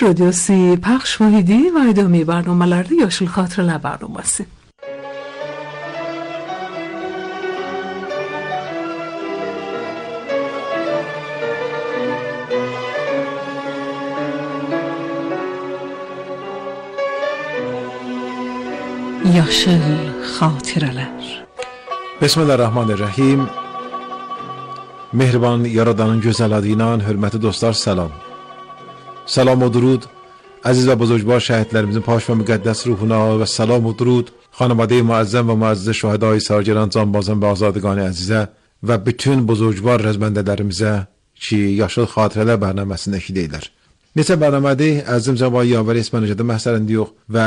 رادیو سی پخش محیدی و ادامه برنامه‌لerde Yaşıl Xatirələr برنامه‌si. Yaşıl Xatirələr. Bismillahirrahmanirrahim. Mehriban Yaradanın gözəl adı ilə hörmətli dostlar, salam. Salam و درود عزیز و بزرگوار شهیدlərimizin پاک و مقدس ruhuna و سلام و درود خانواده معظم و معزز şuhadai sargıran canbazan və azadgان əzizə və bütün buzurgvar rəzməndələrimizə ki, Yaşıl Xatirələr bərnaməsindəki deyilər. Neçə bərnamədir, əzizim cəvai yavəri ismənəcədə məhsərində yox və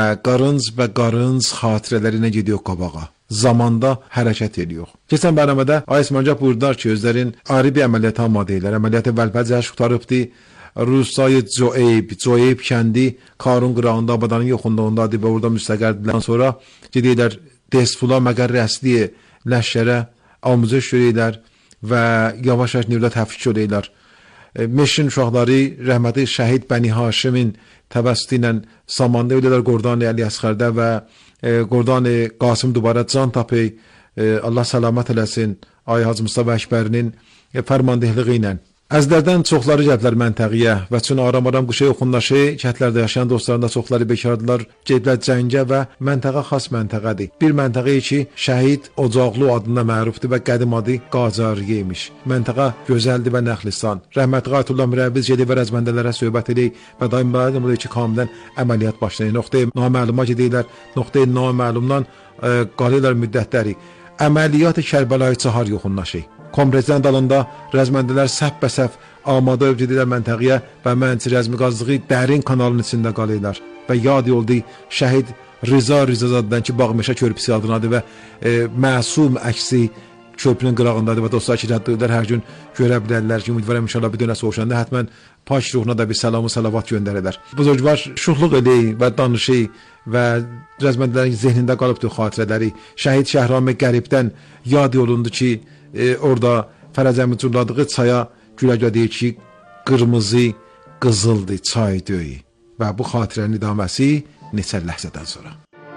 qarınc xatirələri ilə gidiyor qabağa. Zamanda hərəkət ediyor. Keçən bərnamədə Aysmanca buyurdular ki, özlərin ayrı bir əməliyyata amadə edilər. Əməliyyatı vəlpəcəş qutarıbdı. Rusay Coyeyb kəndi Karun qırağında Abadanın yoxunluğundadır və orada müstəqərdilər. Sonra gedirlər Desfula məqərri əsli ləşkərə amuzəş görürlər və yavaş-yavaş növdə təfrik görürlər. Meşin uşaqları rəhməti şəhid Bəni Haşimin təvəssütü ilə Samanda ölürlər Qordan Əli Əsxərdə və Qordan Qasım dubara can tapı Allah salamat eləsin Ay Hacı Mustafa Əkbərinin fərmandehliği ilə. Əzlərdən çoxları gəliblər məntəqiyə və çün aram-aram qışa yoxunlaşı kətlərdə yaşayan dostların da çoxları bekardılar. Gediblər Cəngə və məntəqə xas məntəqədir. Bir məntəqə ki, Şəhid Ocaqlı adına mərufdur və qədim adı Qacariyə imiş. Məntəqə gözəldir və nəxlistan. Rəhmətli Ayətullah Mürəbbiz gedib və rəzməndələrə söhbət edir və daim bəzən ki, kamilən əməliyyat başlayır. Nöqtəyə naməluma gedirlər, nöqtəyə naməlumdan qalırlar müddətləri. Əməliyyat Kərbəlayı Çahar yoxunlaşı. Kompresdən dalında rəzməndələr səhv-bəsəf amada öbgedirlər məntəqiyə və mənci rəzmiqazlığı dərin kanalın içində qalırlar. Və yad oldu Şəhid Rıza Rızazadən ki, Bağmeşə körpüsü adınadır və məsum əksi körpünün qırağındadır və dostlar ki, rəddələr hər gün görə bilərlər ki, ümidvarəm inşallah bir dönə soğuşanda həttmən paş ruhuna da bir salamı salavat göndərədər. Buzurgvar şuxluq edir və danışı və rəzməndələrin zehnində qalıbdır xatirələri. Şəhid Şəhram Qəribdən yad olundu ki, orada Fərəcəmi cürladığı çaya gülə deyir ki, qırmızı qızıldır çay döyü və bu xatirənin idaməsi neçə ləhzədən sonra.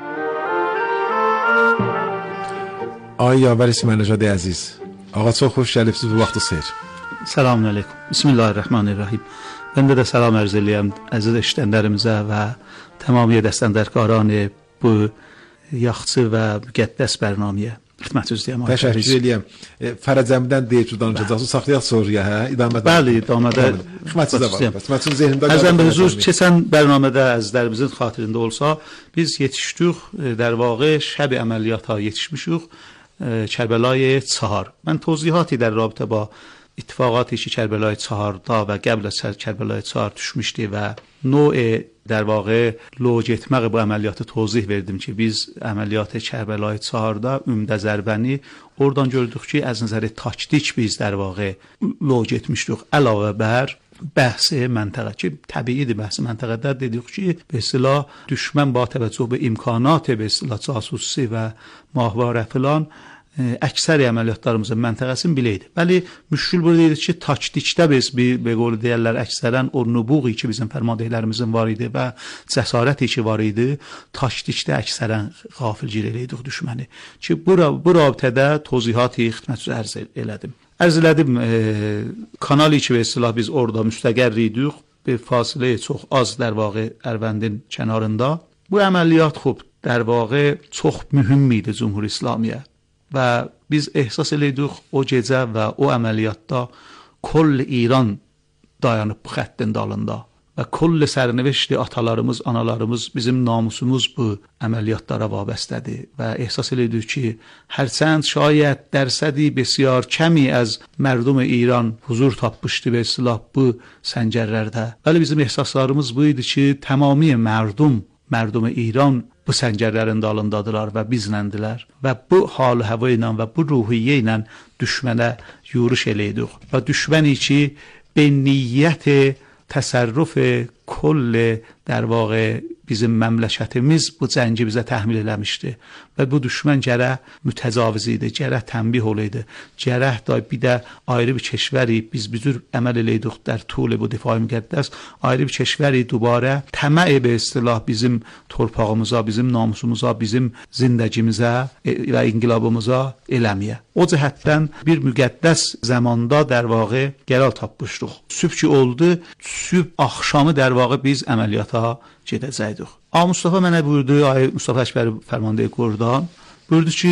Ay yavər İsmailəcədə əziz, ağa çox xoş gəlibsiz bu vaxtı xeyr. Selamun aleyküm, Bismillahirrahmanirrahim. Ben de salam ərz eləyəm əziz eşidənlərimizə və tamamiyə dəstəndərkaranı bu yaxçı və müqəddəs bərnaməyə. Təşəkkür edirəm. Fərəcəmdən deyib ki, danışacaqsınız, saxlayaq soruya, hə? İdamət. Bəli, idamətdə. Xidmətçi də var. Xidmətçinin zehnində qalır. Əzəm huzur, keçən bərnamədə əzizlərimizin xatirində olsa, biz yetişdik, در واقع şəb əməliyyata yetişmişik Kərbəlayı Çahar. Mən توضیحاتی در رابطه با اتفاقاتی که کربلای 4 و قبل از کربلای 4 düşmüşdü və نوع در واقع لو getmək bu əməliyyatı توضیح verdim ki, biz əməliyyatı Kərbəlayı 4-da ümdə zərbəni oradan gördük ki, az nəzəri taktik biz در واقع لو getmişdik. Əlavə bər bəhsi məntəqə ki, təbiidir bəhsi məntəqədə dedik ki, به اصطلاح düşmən با توجه به امکانات به اصطلاح جاسوسی və mahvara filan əksəri əməliyyatlarımızın məntəqəsini biləydi. Bəli, müşkül burada idi ki, taktikdə biz bir qolu deyərlər, əksərən o nubuği ki, bizim fərmandehlərimizin var idi və cəsarəti ki, var idi, taktikdə əksərən qafilgir eləydik düşməni. Ki, bu rabitədə tozihatı xidmətçi ərz elədim. Ərz elədim, kanali ki, və istilah biz orada müstəqər idik, bir fasilə çox az در واقع Ərvəndin kənarında. Bu əməliyyat xub, در واقع çox mühüm idi Cumhur İslamiyə. Və biz ehsas elədik o gecə və o əməliyyatda koll İran dayanıb bu xəttin dalında və koll sərnivişdi atalarımız, analarımız, bizim namusumuz bu əməliyyatlara vabəstədir və ehsas elədik ki, hərçənd şayət dərsədi بسیار کمی از مردم İran huzur tapmışdı və silah bu səngərlərdə. Bəli, bizim ehsaslarımız bu idi ki, tamamiy mردم İran bu səngərlərin dalındadılar və bizləndilər və bu hal hava ilə və bu ruhiyyə ilə düşmənə yürüş eləydik və düşməni ki, به نیت تصرف کل در واقع bizim məmləkətimiz bu cəngi bizə təhmil eləmişdi və bu düşmən gərək mütəcaviz idi, gərək tənbih olaydı, gərək da bir də ayrı bir keşvəri biz cür əməl eləydik در طول bu difai müqəddəs ayrı bir keşvəri dubarə təməi be istilah bizim torpağımıza, bizim namusumuza, bizim zindagimizə və inqilabımıza eləməyə. O cəhətdən bir müqəddəs zamanda در واقع qərar tapmışdıq. Sübh ki oldu, sübh axşamı در واقع biz əməliyyata gedəcəkdik. A Mustafa mənə buyurdu, ay Mustafa Əkbər fərmandeyi Qurdan, buyurdu ki,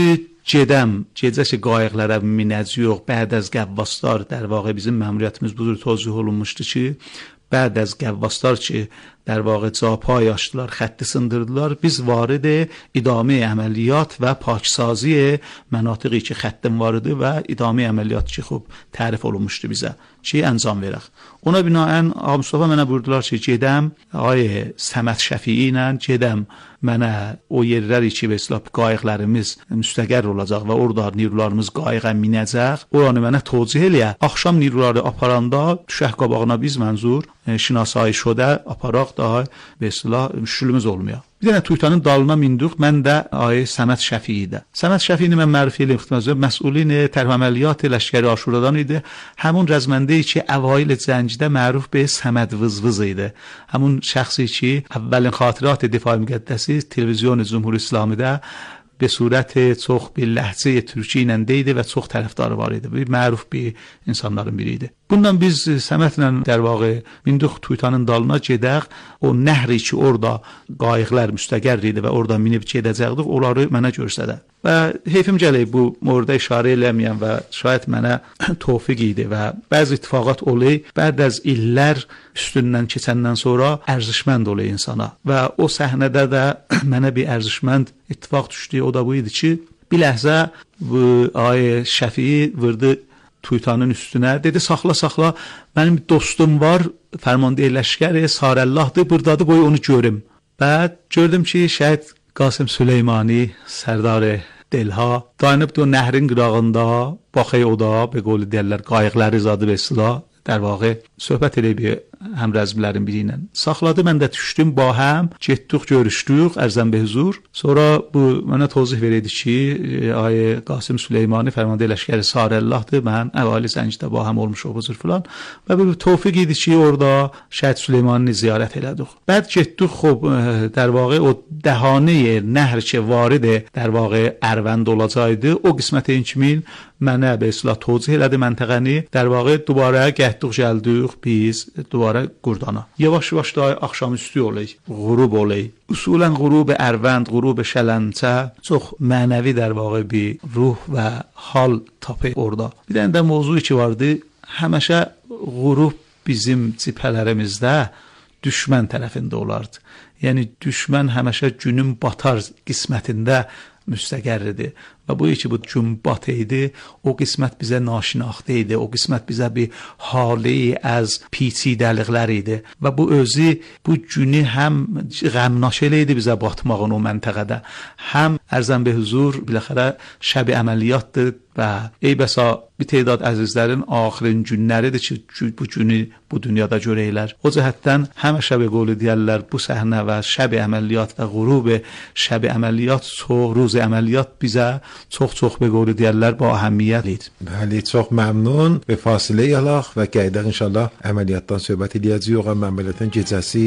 gecə ki qayıqlara minəcək yox, bəd az qəvvaslar در واقع bizim məmuriyyətimiz bu cür tozih olunmuşdu ki, بعد از قواستار که در واقع جاپای açtılar, خط sındırdılar. Biz varid idame əməliyyat və paksazi mənatiqi ki xəttin vardı və idame əməliyyat ki xub tərif olunmuşdu bizə ki əncam verək. Ona binaən Ağa Mustafa mənə buyurdular ki gedəm ay Səməd Şəfii ilə gedəm mənə o yerləri ki və qayıqlarımız müstəqər olacaq və orada nirularımız qayığa minəcək. Oranı mənə tövcih eləyə. Axşam niruları aparanda düşək qabağına biz mənzur şinasایی شده aparaq da به اصطلاح müşkülümüz olmuyor. Bir dənə Tuytanın dalına mindik. Mən də ay Səməd Şəfii idi. Səməd Şəfiini mən mərifə ilə xidmət məsulin tərh əməliyyat ləşkəri Aşuradan idi. Həmin rəzməndə ki əvail cəngdə məruf be Səməd Vızvız idi. Həmin şəxsi ki əvvəlin xatirət difai müqəddəsi televizyon Cümhur İslamidə به صورت çox bir ləhcə türkçə ilə deyildi və çox tərəfdarı var idi. Bir məruf bir insanların biri idi. Bundan biz Səmədlə در واقع mindik Tuytanın dalına gedək. O nəhri ki orada qayıqlar müstəqər idi və orada minib gedəcəkdik, onları mənə göstərdi. Və heyfim gəlir bu mövzuda işarə eləməyəm və şayət mənə tövfiq idi və bəzi ittifaqat olay, bəd az illər üstündən keçəndən sonra ərzişmənd olay insana. Və o səhnədə də mənə bir ərzişmənd ittifaq düşdü. O da bu idi ki, bir ləhzə bu ay Şəfii vurdu Tuytanın üstünə, dedi saxla, mənim dostum var, fərmandeyi ləşkəri Sarəllahdır, buradadır, qoy onu görüm. Bəd gördüm ki, şəhid Qasım Süleymani, Sərdar Delha dayanıbdı o nəhrin qırağında, baxay o da, be qolu deyərlər, qayıqları zadı və silah, در واقع söhbət elə bir həmrəzmlərin biri ilə saxladı. Mən də düşdüm ba həm, getdik, görüşdük, ərzən be huzur. Sonra bu mənə tozih verdi ki, ay Qasım Süleymani fərmandeyi ləşkəri Sarəllahdır. Mən əvvəli Zəngdə ba həm olmuş o buzur filan. Və bu tövfiq idi ki, orada Şəhid Süleymanini ziyarət elədik. Bəd getdik, xub در واقع o dəhanə nəhr ki varid در واقع Ərvənd olacaqdı. O qismətin kimin mənə be islah tozih elədi məntəqəni. در واقع دوباره getdik, gəldik biz دوباره Qurdana. Yavaş-yavaş da axşamüstü olay, qurub olay. Usulən qurub Ərvənd, qurub Şələncə çox mənəvi در واقع bir ruh və hal tapı orada. Bir dənə də mövzu ki vardı, həmişə qurub bizim cibhələrimizdə düşmən tərəfində olardı. Yəni düşmən həmişə günün batar qismətində müstəqərridir. Və bu ki bu gün batı idi, o qismət bizə naşinaxtə idi, o qismət bizə bir hali az پیچیدگی‌lər idi. Və bu özü bu günü həm qəmnaş eləydi bizə batmağın o məntəqədə, həm ərzən be huzur biləxərə şəb əməliyyatdır və ey bəsa bir tədad əzizlərin axirin günləridir ki bu günü bu dünyada görəylər. O cəhətdən həmişə be qolu deyərlər bu səhnə və şəb əməliyyat və qurub şəb əməliyyat çox روز əməliyyat bizə çox به قول deyərlər با əhəmiyyət idi. Bəli, çox məmnun. Və fasilə yalaq və qeydək inşallah əməliyyatdan söhbət edəcəyik. O əməliyyatın gecəsi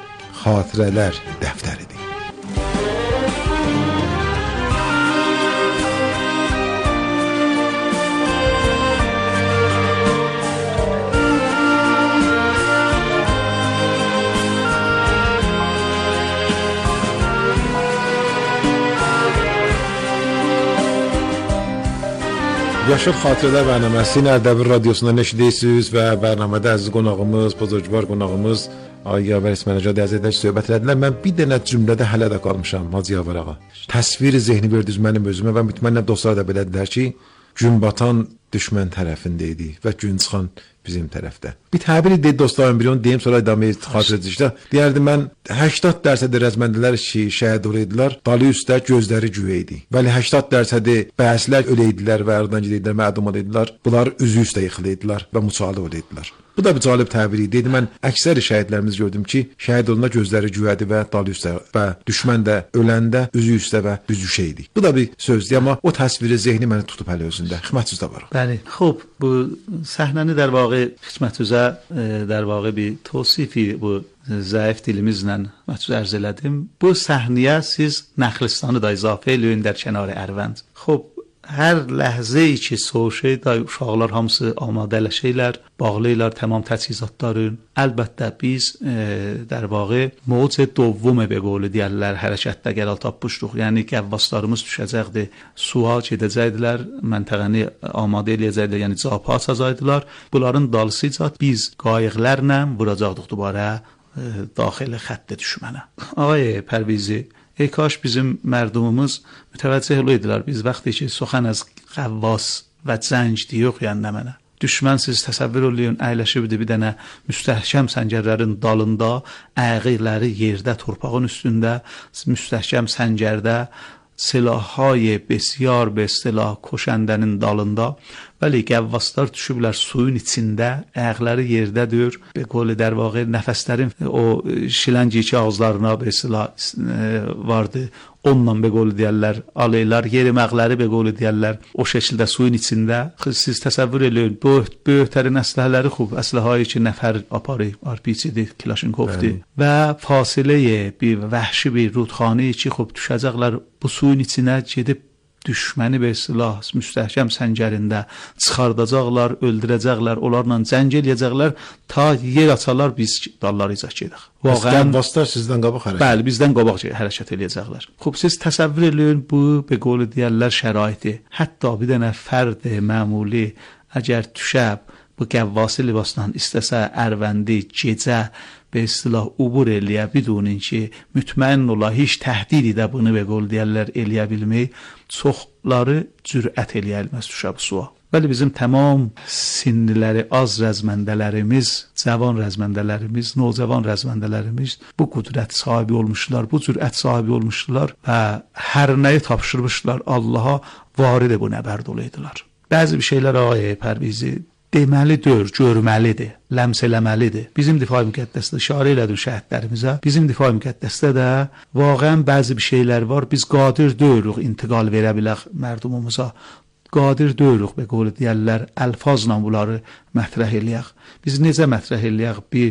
xatirələr dəftəridir. Yaşıl Xatirələr bərnaməsi Ərdəbil Radiosundan eşidirsiniz və bərnamədə əziz qonağımız, buzurgvar qonağımız Ağabey İsmailzadə Həzrətləri söhbət edədilər. Mən bir dənə cümlədə hələ də qalmışam Hacı Yavər ağa. Təsvir zehni verdiniz mənim özümə və mütmənnən dostlar da belədilər ki, gün batan düşmən tərəfində idi və gün çıxan bizim tərəfdə. Bir təbir edin dostlarım, bir onu deyim sonra idamə xatirə edəcəkdə. Deyərdim mən 80% rəzməndilər ki, şəhid oluydular, dalı üstə gözləri güyə idi. Bəli 80% bəslər öləydilər və aradan gedildilər, mədum oluydular. Bunlar üzü üstə yıxılıydılar və müçalı oluydular. Bu Bu da bir cəlib təbir idi. Mən əksər şəhidlərimiz gördüm ki, şəhid olanda gözləri güvədi və dalı üstə və düşmən də öləndə üzü üstə və üzü şeydi. Bu da bir sözdür, amma o təsviri zehni məni tutub hələ özündə. Xidmətünüzdə var. Bəli. Xub, bu səhnəni در واقع xidmətinizə در واقع bir توصیفی bu zəif dilimizlə mətbuat ərz elədim. Bu səhnəyə siz Nəxlistanı da izafə eləyin در کنار Ərvənd. خب hər ləhzəyi ki soğuşay da uşaqlar hamısı amadələşəylər, bağlayırlar tamam təchizatların. Əlbəttə biz در واقع موج دوم به قول deyirlər hərəkətdə qərar tapmışdıq. Yəni qəvvaslarımız düşəcəkdi, suya gedəcəkdilər, məntəqəni amadə eləyəcəkdilər, yəni cavabı açacaqdılar. Bunların dalısıca biz qayıqlarla vuracaqdıq dubara daxil xətt düşmənə. Ağay Pərvizi, ای کاش bizim mərdumumuz mütəvəccüh oluydular. Biz vaxtı ki سخن از قواس və zəng deyirik yəni mənə. Düşmən siz təsəvvür eləyin, əyləşibdi bir dənə müstəhkəm səngərlərin dalında, ayaqları yerdə, torpağın üstündə, müstəhkəm səngərdə silahهای بسیار به اصطلاح کشندنین dalında. Bəli, qəvvaslar düşüblər suyun içində, ayaqları yerdədir. Be qول در واقع nəfəslərin o şiləngiçi ağızlarına be eصطلاح vardı. Onunla be qول deyirlər, aleylar, yeriməkləri be qول deyirlər. O şəkildə suyun içində. Siz təsəvvür eləyin, bu böyüklərin əsləhələri xub, əsləhəyi ki nəfər aparı, arpiçidir, kilaşınkovdur. Və fasiləyə bir vəhşi bir rudxanə ki xub düşəcəklər bu suyun içinə gedib düşməni be silah müstəhkəm səngərində çıxardacaqlar, öldürəcəklər, onlarla cəng eləyəcəklər ta yer açarlar biz dallarıca gedək. Vaqəən vasitə sizdən qabaq hərəkət. Bəli, bizdən qabaq hərəkət eləyəcəklər. Xub siz təsəvvür eləyin bu be qول deyirlər şəraiti. Hətta bir dənə fərd məmuli əgər düşəb bu qəvvası libasla istəsə Ərvəndi gecə به اصطلاح عبور eləyə بدون ki mütməyin ola heç təhdid edə bunu be qول deyirlər eləyə bilmək çoxları cürət eləyilməz düşəb suya. Bəli bizim tamam sinniləri az rəzməndələrimiz, cavan rəzməndələrimiz, nocavan rəzməndələrimiz bu qüdrət sahibi olmuşlar, bu cürət sahibi olmuşlar və hər nəyi tapşırmışlar Allaha varid bu nəbərd olaydılar. Bəzi bir şeylər ağay Pərvizi deməlidir, görməlidir, ləms eləməlidir. Bizim difai müqəddəsdə işarə elədim şəhidlərimizə. Bizim difai müqəddəsdə də vaqəən bəzi bir şeylər var. Biz qadir deyirik intiqal verə bilək mərdumumuza. Qadir deyirik be qول deyirlər, əlfazla bunları mətrəh eləyək. Biz necə mətrəh eləyək? Bir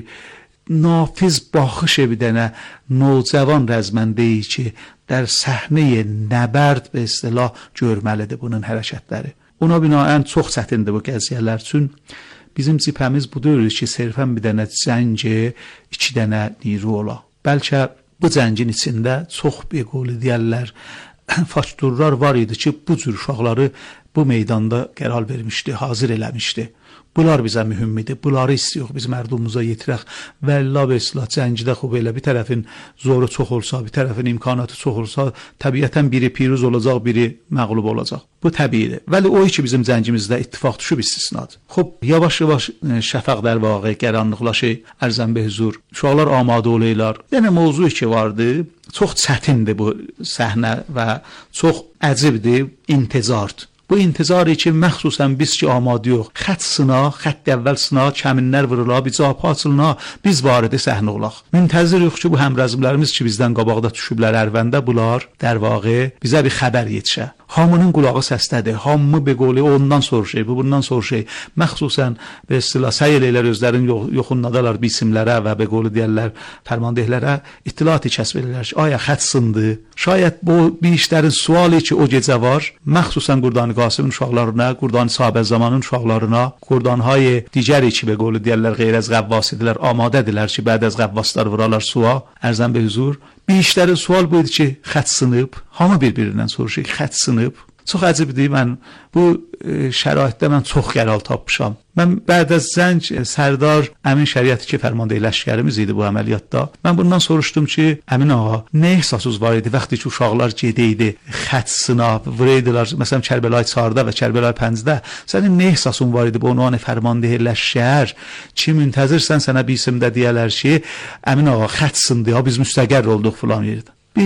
nafiz baxış bir dənə nocavan rəzməndəyi ki, در səhnəyə nəbərd be istilah görməlidir bunun hərəkətləri. Ona binaən çox çətindir bu qəziyyələr üçün. Bizim cibhəmiz bu deyil ki, sərfən bir dənə zəngi, iki dənə niru ola. Bəlkə bu zəngin içində çox bir qول deyirlər, faktorlar var idi ki, bu cür uşaqları bu meydanda qərar vermişdi, hazır eləmişdi. Bunlar bizə mühümmidir. Bunları istiyoruz biz mərdumumuza yetirək. Və Allah və islah cəngidə xub elə bir tərəfin zoru çox olsa, bir tərəfin imkanatı çox olsa, təbiətən biri piruz olacaq, biri məğlub olacaq. Bu təbiidir. Vəli o ki bizim cəngimizdə ittifaq düşüb istisnadır. Xub, yavaş-yavaş şəfaq در واقع qəranlıqlaşı ərzən be huzur. Uşaqlar amadə olaylar. Yəni mövzu ki vardı, çox çətindir bu səhnə və çox əcibdir, intizardır. Bu intizarı ki məxsusən biz ki amadə yox. Xətt sına, xətt əvvəl sına, kəminlər vurula, bir cavabı açılına, biz barədə səhnə olaq. Müntəzir yox ki bu həmrəzmlərimiz ki bizdən qabaqda düşüblər Ərvəndə bunlar در واقع bizə bir xəbər yetişə. Hamının qulağı səsdədir. Hamı be qول ondan soruşur, bu bundan soruşur. Məxsusən be istilah səy eləyirlər özlərin yoxunladalar bir isimlərə və be qول deyirlər fərmandehlərə ittilat kəsb edirlər ki, aya xətt sındı. Şayət bu bir işlərin sualı ki o gecə var, məxsusən Qurdan Qasımın uşaqlarına, Qurdan Sahabə zamanın uşaqlarına, Qurdanhay digəri ki be qول deyirlər qeyr az qəvvas idilər, amadədirlər ki bəd az qəvvaslar vuralar suya, ərzən be huzur. Bir işlərin sual bu idi ki, xətt sınıb, hamı bir-birindən soruşur, xətt sınıb. Çox əcibdir, mən bu şəraitdə mən çox qərar tapmışam. Mən bəd az zəng Sərdar Əmin Şəriəti ki fərmanda ləşkərimiz idi bu əməliyyatda. Mən bundan soruşdum ki, Əmin ağa, nə ehsasınız var idi vaxtı ki uşaqlar gedəydi, xətt sınab, vuraydılar, məsələn Kərbəlayı 4-da və Kərbəlayı 5-də. Sənin nə ehsasın var idi bu onunla fərmanda ləşkər? Ki müntəzirsən sənə bir isimdə deyələr ki, Əmin ağa xətt sındı, ya biz müstəqər olduq filan yerdə. Bir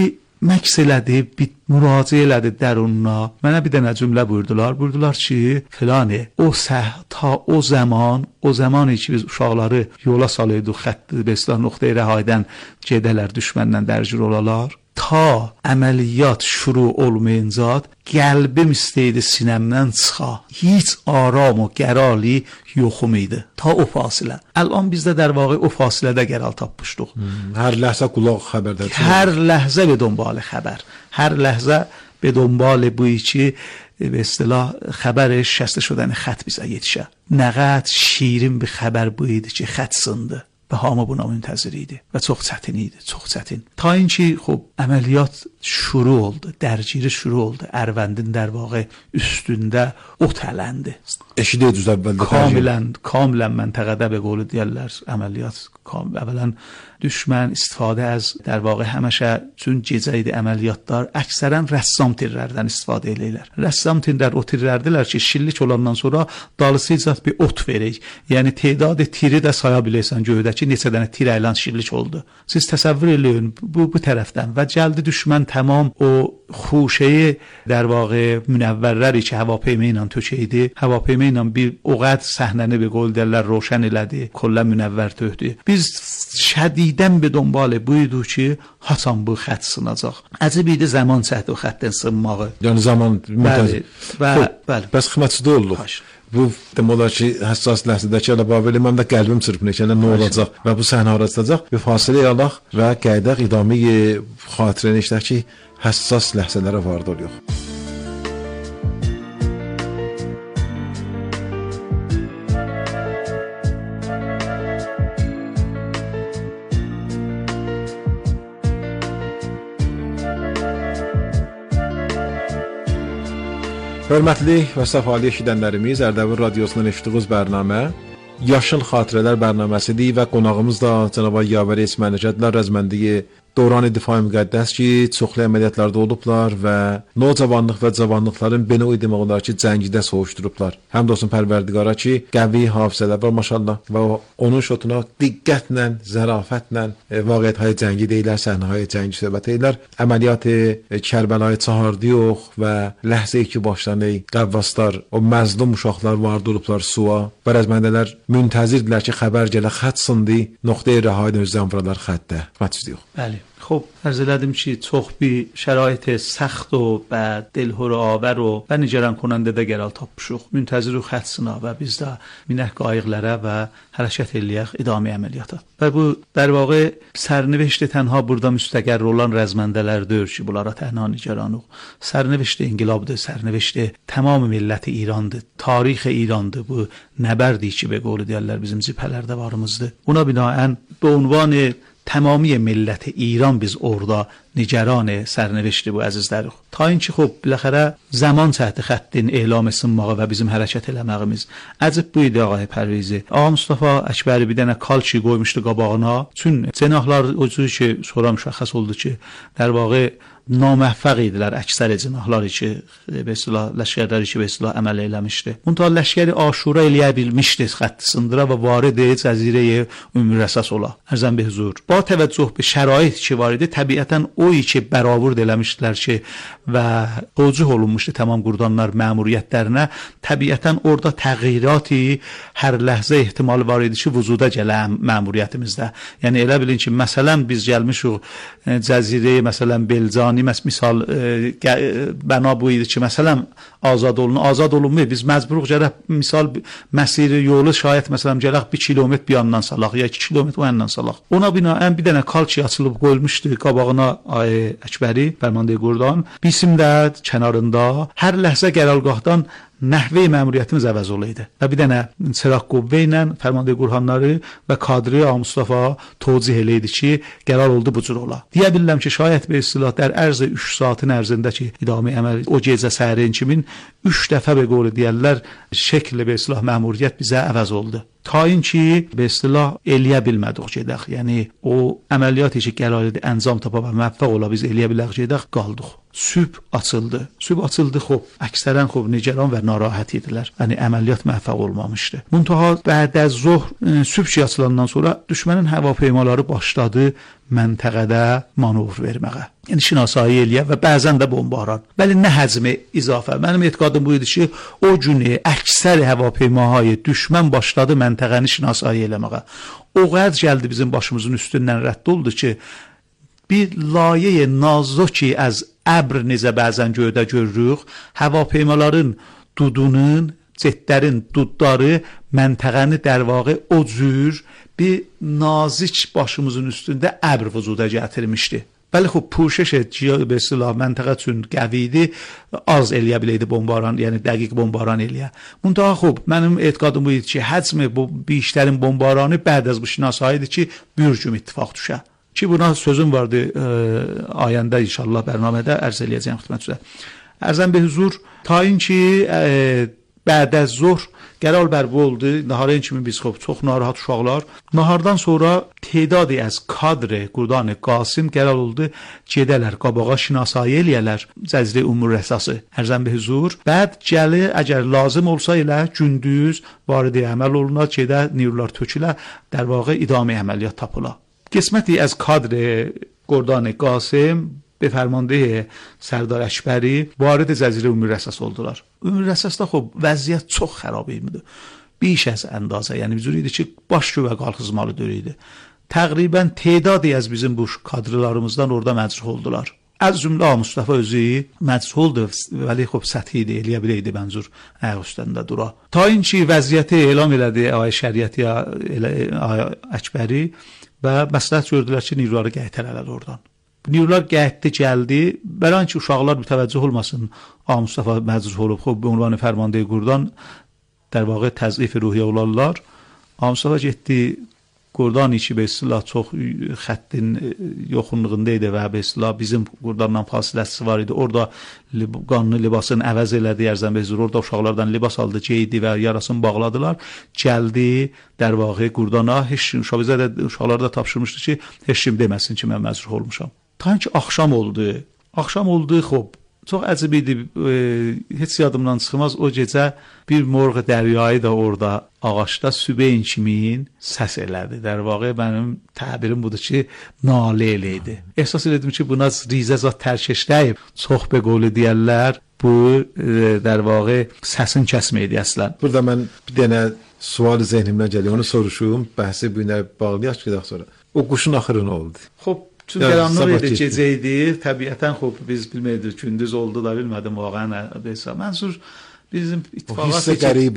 məks elədi, müraciə elədi dərununa. Mənə bir dənə cümlə buyurdular. Buyurdular ki, filanı, ta o zamani ki biz uşaqları yola salıyorduk, xətti beslah nöqtəyi rəhaydən gedələr düşməndən dərcir olalar. Ta əməliyyat şuru olmayınca qəlbim istəyirdi sinəmdən çıxa. Heç aram o qərali yoxum idi. Ta o fasilə. Ələn bizdə در واقع o fasilədə qərar tapmışdıq. Hər ləhzə qulaq xəbərdar. Hər ləhzə به دنبال خبر. هر لحظه به دنبال بویی که به اصطلاح خبرش شسته شدن خط بیزه یتیشه. نقد شیرین به خبر بویید که خط sındı. Və hamı buna müntəzir idi və çox çətin idi, çox çətin. Ta ki, əməliyyat şuru oldu, dərgiri şuru oldu. Ərvəndin در واقع üstündə ot ələndi. Eşidirdiniz əvvəldə? Kamilən məntəqədə به قول deyirlər, əməliyyat əvvələn düşmən istifadə az در واقع həmişə çün gecə idi əməliyyatlar əksərən rəssam tirlərdən istifadə edirlər. Rəssam tirlər o tirlərdilər ki, şillik olandan sonra dalısı icad bir ot verək. Yəni tədadı tiri də saya bilirsən göydəki neçə dənə tir əylan şillik oldu. Siz təsəvvür eləyin bu tərəfdən və gəldi düşmən tamam o خوشه در واقع منورləri ki هواپیما ilə tökəydi. Havaپیما ilə bir o qədər səhnəni به قول deyirlər روشن elədi. Kollə münəvvər tökdü. Biz şədidən به دنبال buydu ki haçan bu xətt sınacaq. Əcəb idi zaman çəkdi o xəttin sınmağı. Yəni zaman müntəzir. Bəli. Bəs xidmətçidə olduq. Bu demək olar ki, həssas ləhzədəki əlavəli mənim də qəlbim çırpınır ki, nə olacaq və bu səhnə aradacaq. Bir fasilə alaq və qədəq idamə xatirəni işlər ki, həssas ləhzələrə vardı oluyor. Hörmətli və səfalı eşidənlərimiz, Ərdəbil Radiosundan eşitdiyiniz bərnamə Yaşıl Xatirələr bərnaməsidir və qonağımız da Cənab Yavər İsmail Nəcədlər rəzməndiyi Dövran-ı Difai Müqəddəs ki, çoxlu əməliyyatlarda olublar və nocavanlıq və cavanlıqların beni o demək olar ki, cəngidə soğuşdurublar. Həmd olsun Pərverdigara ki, qəvi hafizələr var maşallah və onun şotuna diqqətlə, zərafətlə vaqiətهای cəngi deyilər, səhnəهای cəngi söhbət deyilər. Əməliyyat Kərbəlayı Çahardı yox və ləhzə ki başlanı qəvvaslar, o məzlum uşaqlar vardı olublar suya və rəzməndələr müntəzirdirlər ki, xəbər gələ xət sındı, nöqtəyi rəhaydən özdən vuralar xəttə. Xətçidir. بله خب عرض elədim ki çox bir şərait səxt və dilhor avər və nigaran کننده də qərar tapmışıq. Müntəzir xətt sına və biz də minək qayıqlara və hərəkət eləyək idamə əməliyyata. Və bu در واقع sərnişt tənha burada müstəqər olan rəzməndələrdir ki, bunlara tənha nigaranıq. Sərnişt inqilabdır, sərnişt tamam millət İrandır, tarix İrandır. Bu nəbərdir ki, به قول deyirlər bizim cibhələrdə varımızdır. Buna binaən به عنوان تمامی ملت ایران biz orada nigaran sərnişti bu əzizlərik. Ta ki xub biləxərə zaman çəkdi xəttin elam sınmağı və bizim hərəkət eləməyimiz. Əcəb bu idi ağay Pərvizi. Ağa Mustafa Əkbəri bir dənə kalçi qoymuşdu qabağına. Çün cənahlar o cür ki sonra müşəxəs oldu ki در واقع ناموفق idilər əksər cinahlar ki به اصطلاح لشکرləri ki به اصطلاح əməl eləmişdi. Bunlar لشکری آشورا eləyə bilmişdi xətti sındıra və varid cəzirəyə ümrəsas ola. Ərzən be huzur. Ba təvəccüh به şərait ki var idi, təbiətən o ki bərabər eləmişdilər ki və qocuq olunmuşdu tamam qurdanlar məmuriyyətlərinə, təbiətən orada təğyiratı hər ləhzə ehtimal var idi ki vücuda gələn məmuriyyətimizdə. Yəni elə bilin ki məsələn biz gəlmişik cəzirəyə məsələn Belcan misal bəna bu idi ki məsələn azad olunmuyor. Biz məcburuq gərək misal məsiri yolu şayət məsələn gərək 1 kilometr bir yandan salaq ya 2 kilometr o yandan salaq. Ona binaən bir dənə kalçi açılıb qoyulmuşdu qabağına Əkbəri Fərmandığı Qurdan. Bizim də kənarında hər ləhzə qərargahdan nəhvə məmuriyyətimiz əvəz olaydı. Və bir dənə çıraq qüvvə ilə Fərmandığı Qurhanları və kadri Ağa Mustafa tövcih eləydi ki, qərar oldu bu cür ola. Deyə bilirəm ki, şayət bir istilah در عرض 3 saatin ərzində ki, idamə əməl o gecə səhərin kimin 3 dəfə به قول deyirlər şəkli bir istilah məmuriyyət bizə əvəz oldu. Ta ki به اصطلاح eləyə bilmədik gedək. Yəni o əməliyyat ki qərar idi əncam tapa və müvəffəq ola biz eləyə bilək gedək qaldıq. Sübh açıldı. Sübh açıldı xub. Əksərən xub nigaran və narahat idilər. Yəni əməliyyat müvəffəq olmamışdı. Muntaha bə'd az ظهر sübh açılandan sonra düşmənin hava peymaları başladı məntəqədə manevr verməyə. Yəni şinasayı eləyə və bəzən də bombaran. Bəli, nə həcmi izafə. Mənim etiqadım bu idi ki, o günü əksər həvapeymahay düşmən başladı məntəqəni şinasayı eləməyə. O qədər gəldi bizim başımızın üstündən rədd oldu ki, bir layə nazuki az əbr necə bəzən göydə görürük, həvapeymaların dudunun, jetlərin dudları məntəqəni dərvağı o cür bir nazik başımızın üstündə əbr vücuda gətirmişdi. Bəli, xub, puşeş به اصطلاح منطقه چون قویدی az eləyə biləydi bombaran, yəni dəqiq bombaran eləyə. Muntaha xub, mənim etiqadım bu idi ki, həcmi bu بیشترین bombaranı bəd az bu şinasayı idi ki, bir cüm ittifaq düşə. Ki buna sözüm vardı ayəndə inşallah bərnamədə ərz eləyəcəyəm xidmətinizə. Ərzən be huzur, tayin ki بعد از ظهر قرار بر bu oldu. Naharın kimi biz xop çox narahat uşaqlar. Nahardan sonra تعدادی از کادر Qurdan Qasim qərar oldu gedələr qabağa şinasayi eləyələr Cəzirə Umur Rəsası. Ərzən be huzur. Bəd gəli əgər lazım olsa elə gündüz varidi əməl oluna gedə نیروlar tökülə در واقع idame əməliyyat tapıla. قسمتی از کادر Qurdan Qasim به فرمانده سردار اکبری وارد جزیره امیر رساس oldular. Ümür Rəsasda xop vəziyyət çox xarab idi. بیش از اندازه. Yəni bir idi ki, baş göbə qalxızmalı idi. Təqribən تعدادی از bizim bu kadrlarımızdan orada məcruh oldular. Az cümlə Mustafa özü məcruh oldu, vəli xop səthi idi, eləyə biləydi mənzur ayaq üstəndə dura. Ta ki vəziyyəti elan elədi Ağay Şəriəti Əkbəri və məsləhət gördülər ki, نیروları qaytarırlar oradan. نیروlar gəldi, gəldi. Bəlan ki, uşaqlar mütəvəccüh olmasın. Ağa Mustafa məcruh olub, xub, به عنوان فرمانده Qurdan در واقع تضعیف روحیه olarlar. Ağa Mustafa getdi, Qurdan içi به اصطلاح çox xəttin yoxunluğunda idi və به اصطلاح bizim Qurdanla fasiləsi var idi. Orada qanlı libasını əvəz elədi, ərzən bezir. Orada uşaqlardan libas aldı, geydi və yarasını bağladılar. Gəldi, در واقع Qurdana heç uşaqlar da tapşırmışdı ki, heç kim deməsin ki, mən məcruh olmuşam. Ta ki axşam oldu. Axşam oldu, xop. Çox əcib idi, heç yadımdan çıxmaz. O gecə bir morğ dəryayı da orada ağaçda sübeyin kimin səs elədi. Der واقع mənim təbirim budur ki, nalə eləydi. Ehsas elədim ki, buna rizə zat tərkeşləyib. Çox be qolu deyərlər, bu der واقع səsin kəsməydi əslən. Burada mən bir dənə sual zehnimdən gəlir, onu soruşum, bəhsi bu ilə bağlayaq ki, daha sonra. O quşun axırı nə oldu? Xop, چون qaranlıq idi, gecə idi, təbiətən xop biz bilmirdik, gündüz oldu da bilmədim vaqəən deyəsə. Mənsur bizim ittifaqat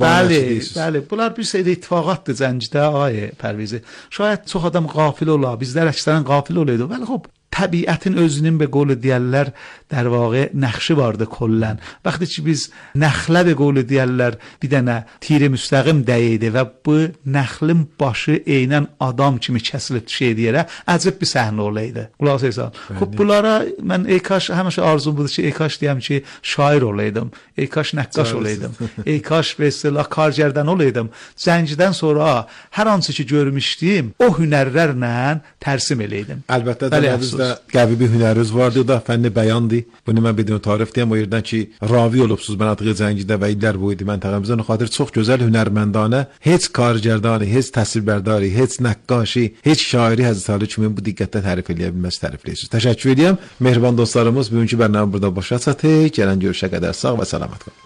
bəli, bunlar bir seydə ittifaqatdır Zəncidə ay Pərvizi. Şayət çox adam qafil ola, bizlər əksərən qafil olaydı. Bəli, xop təbiətin özünün به قول deyərlər در واقع نقشی vardı kollən. Vaxtı ki biz nəxlə به قول deyərlər bir dənə tiri müstəqim dəyidi və bu nəxlin başı eynən adam kimi kəsilib şey deyərə əcəb bir səhnə olaydı. Qulaq asırsan. Xub bunlara mən ey kaş həmişə arzum budur ki, ey kaş deyəm ki, şair olaydım. Ey kaş nəqqaş olaydım. Ey kaş və istilah kargərdən olaydım. Zəncidən sonra hər hansı ki görmüşdüm, o hünərlərlə tərsim eləydim. Əlbəttə də qəvi bir hünəriniz vardı da fənni bəyandı. Bunu mən بدون tarif deyəm o yerdən ki, ravi olubsuz mənatiq Zəngidə və illər bu idi məntəqəmizdən xatir çox gözəl hünərməndanə, heç kargərdani, heç təsvirbərdari, heç nəqqaşi, heç şairi Həzrət Ali kimi bu diqqətlə tərif eləyə bilməz tərifləyirsiniz. Təşəkkür edirəm. Mehriban dostlarımız, bugünkü bərnamə burada başa çatır. Gələn görüşə qədər sağ və salamat qalın.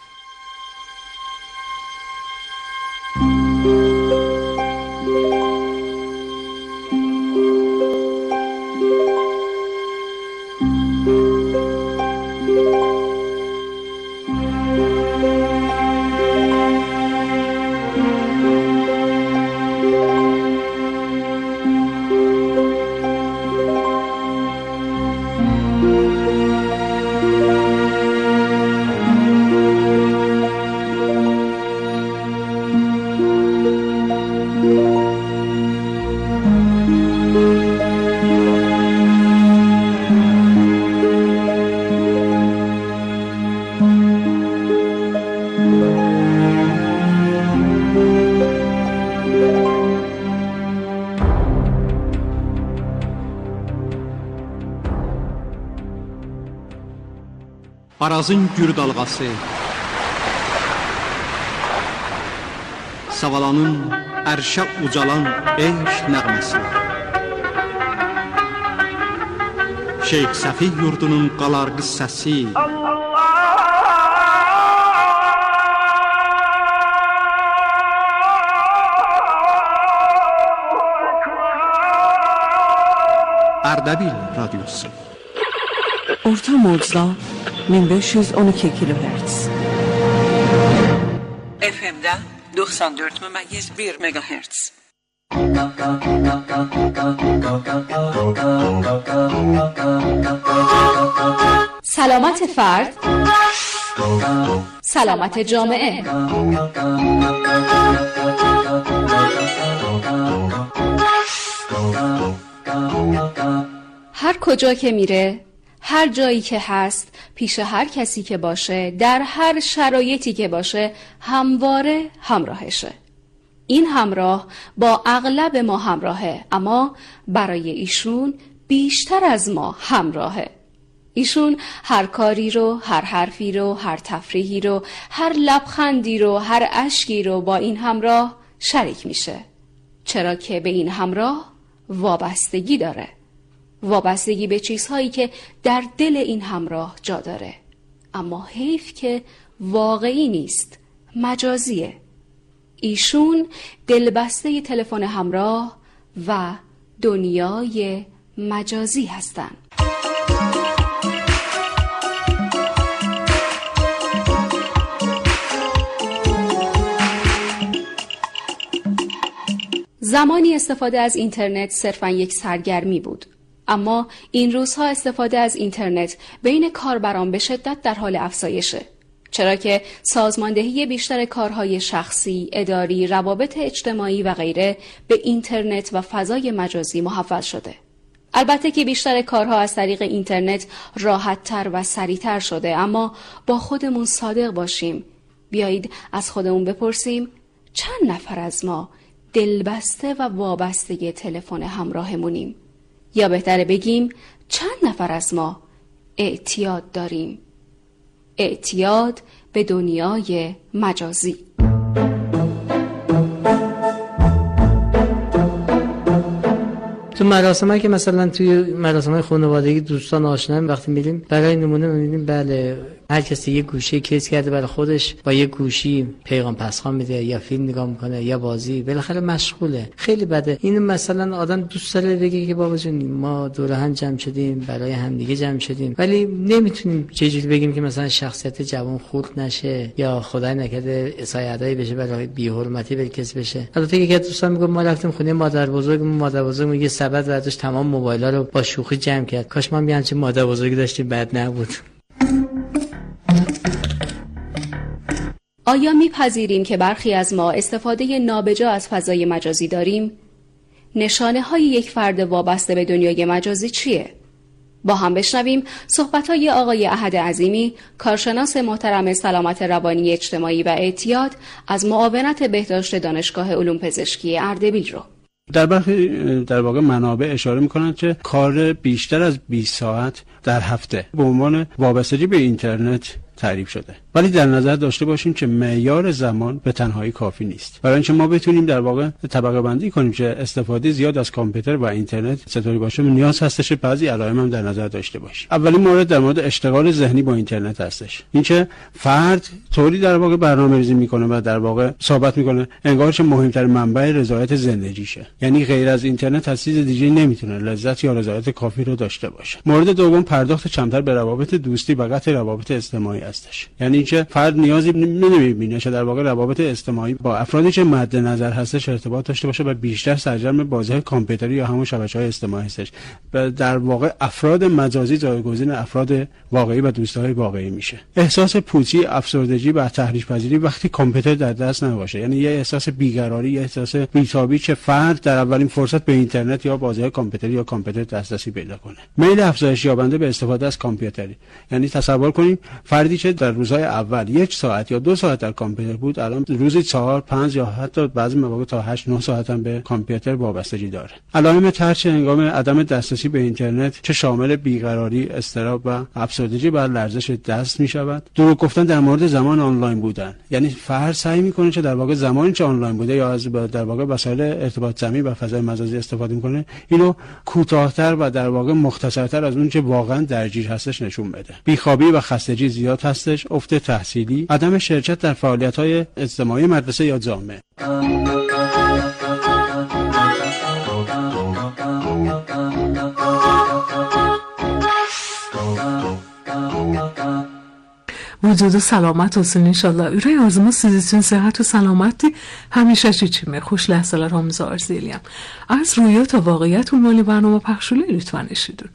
Arazın gür dalğası, Savalanın ərşə ucalan eşq nəğməsi. Şeyx Səfi yurdunun qalar qıssəsi. Ərdəbil radiosu. Orta mocda 1512 kilohertz. FM'de 94,1 megahertz. سلامت فرد، سلامت جامعه. هر کجا که میره، هر جایی که هست، پیش هر کسی که باشه، در هر شرایطی که باشه، همواره همراهشه. این همراه با اغلب ما همراهه، اما برای ایشون بیشتر از ما همراهه. ایشون هر کاری رو، هر حرفی رو، هر تفریحی رو، هر لبخندی رو، هر اشکی رو با این همراه شریک میشه، چرا که به این همراه وابستگی داره. وابستگی به چیزهایی که در دل این همراه جا داره، اما حیف که واقعی نیست، مجازیه. ایشون دلبسته تلفن همراه و دنیای مجازی هستن. زمانی استفاده از اینترنت صرفاً یک سرگرمی بود، اما این روزها استفاده از اینترنت بین کاربران به شدت در حال افزایشه، چرا که سازماندهی بیشتر کارهای شخصی، اداری، روابط اجتماعی و غیره به اینترنت و فضای مجازی محول شده. البته که بیشتر کارها از طریق اینترنت راحت‌تر و سریع‌تر شده، اما با خودمون صادق باشیم. بیایید از خودمون بپرسیم چند نفر از ما دلبسته و وابسته تلفن همراهمونیم؟ یا بهتره بگیم چند نفر از ما اعتیاد داریم؟ اعتیاد به دنیای مجازی. تو مراسمایی که مثلا توی مراسمای خانوادگی دوستان آشنا وقتی میریم، برای نمونه میبینیم بله هر کسی یه گوشی کیس کرده برای خودش، با یه گوشی پیغام پسخان میده یا فیلم نگاه میکنه یا بازی، بالاخره مشغوله. خیلی بده. اینو مثلا آدم دوست داره بگه که بابا جون ما دور هم جمع شدیم، برای هم دیگه جمع شدیم، ولی نمیتونیم چه جوری بگیم که مثلا شخصیت جوان خورد نشه یا خدای نکرده اسایه‌ای بشه، برای بی‌حرمتی به کسی بشه. البته یکی از دوستان میگه ما رفتیم خونه مادر بزرگ میگه سبد برداشت تمام موبایل‌ها رو با شوخی جمع کرد. کاش ما هم چه مادر بزرگی داشتیم، بد نبود. آیا میپذیریم که برخی از ما استفاده نابجا از فضای مجازی داریم؟ نشانه های یک فرد وابسته به دنیای مجازی چیه؟ با هم بشنویم صحبت‌های آقای احد عظیمی، کارشناس محترم سلامت روانی اجتماعی و اعتیاد از معاونت بهداشت دانشگاه علوم پزشکی اردبیل رو. در برخی در واقع منابع اشاره می‌کنند که کار بیشتر از 20 ساعت در هفته به عنوان وابستگی به اینترنت تعریف شده، ولی در نظر داشته باشیم که معیار زمان به تنهایی کافی نیست. برای اینکه ما بتونیم در واقع طبقه بندی کنیم که استفاده زیاد از کامپیوتر و اینترنت چطوری باشه، نیاز هستش بعضی علائم هم در نظر داشته باشیم. اولین مورد در مورد اشتغال ذهنی با اینترنت هستش. اینکه فرد طوری در واقع برنامه‌ریزی میکنه و در واقع ثابت میکنه انگار که مهمترین منبع رضایت زندگیشه، یعنی غیر از اینترنت از چیز دیگه نمیتونه لذت یا رضایت کافی رو داشته باشه. مورد دوم پرداخت کمتر به روابط دوستی و قطع روابط اجتماعی هستش، یعنی که فرد نیازی نمیبینه که در واقع روابط اجتماعی با افرادی که مد نظر هستش ارتباط داشته باشه و بیشتر سرگرم بازی‌های کامپیوتری یا همون شبکه‌های اجتماعی هستش. و در واقع افراد مجازی جایگزین افراد واقعی و دوستای واقعی میشه. احساس پوچی، افسردگی و تحریک‌پذیری وقتی کامپیوتر در دست نباشه، یعنی یه احساس بیقراری، یه احساس بی‌تابی که فرد در اولین فرصت به اینترنت یا بازی‌های کامپیوتری یا کامپیوتر دسترسی پیدا کنه. میل افزایش یابنده به استفاده از کامپیوتری، یعنی تصور کنیم فردی افرادی که در روزهای اول 1 ساعت یا 2 ساعت در کامپیوتر بود، الان روزی 4 5 یا حتی بعضی مواقع تا 8 9 ساعت هم به کامپیوتر وابستگی داره. علائم ترس هنگام عدم دسترسی به اینترنت که شامل بیقراری، اضطراب و افسردگی بر لرزش دست می‌شود. دروغ گفتن در مورد زمان آنلاین بودن، یعنی فرد سعی می‌کنه که در واقع زمانی که آنلاین بوده یا از در واقع وسایل ارتباط جمعی و فضای مجازی استفاده می‌کنه، اینو کوتاه‌تر و در واقع مختصرتر از اون که واقعا درگیر هستش نشون بده. بیخوابی و خستگی زیاد هستش، افت تحصیلی، عدم شرکت در فعالیت‌های اجتماعی مدرسه یا جامعه. وجود سلامت olsun inşallah. Ürək arzumuz siz üçün sıhhat və səlamətdir. Həmişəki kimi xoş ləhzələr hamınıza arzu edirəm. از رویا تا واقعیت عنوان برنامه پخش شده لطفاً اشیدون.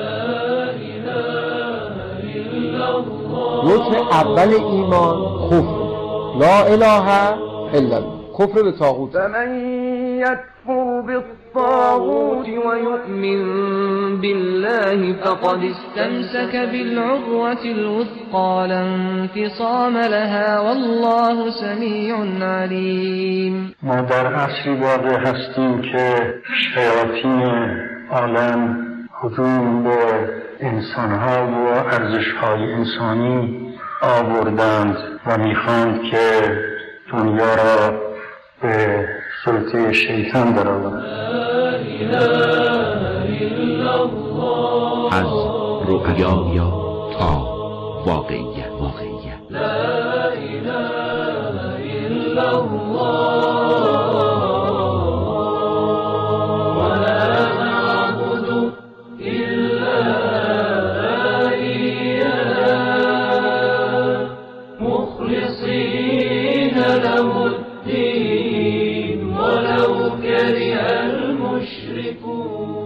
رکن اول ایمان کفر، لا اله الا الله، کفر به طاغوت. من یکفر بالطاغوت و یؤمن بالله فقد استمسک بالعروة الوثقى لا انفصام لها والله سمیع علیم. ما در عصری واقع هستیم که شیاطین عالم هجوم به انسانها و ارزشهای انسانی آوردند و میخواند که دنیا را به سلطه شیطان درآورند. از رؤیا تا واقعیت. لا اله الا الله ولا نعبد الا اياه مخلصين له الدين ولو كره المشركون.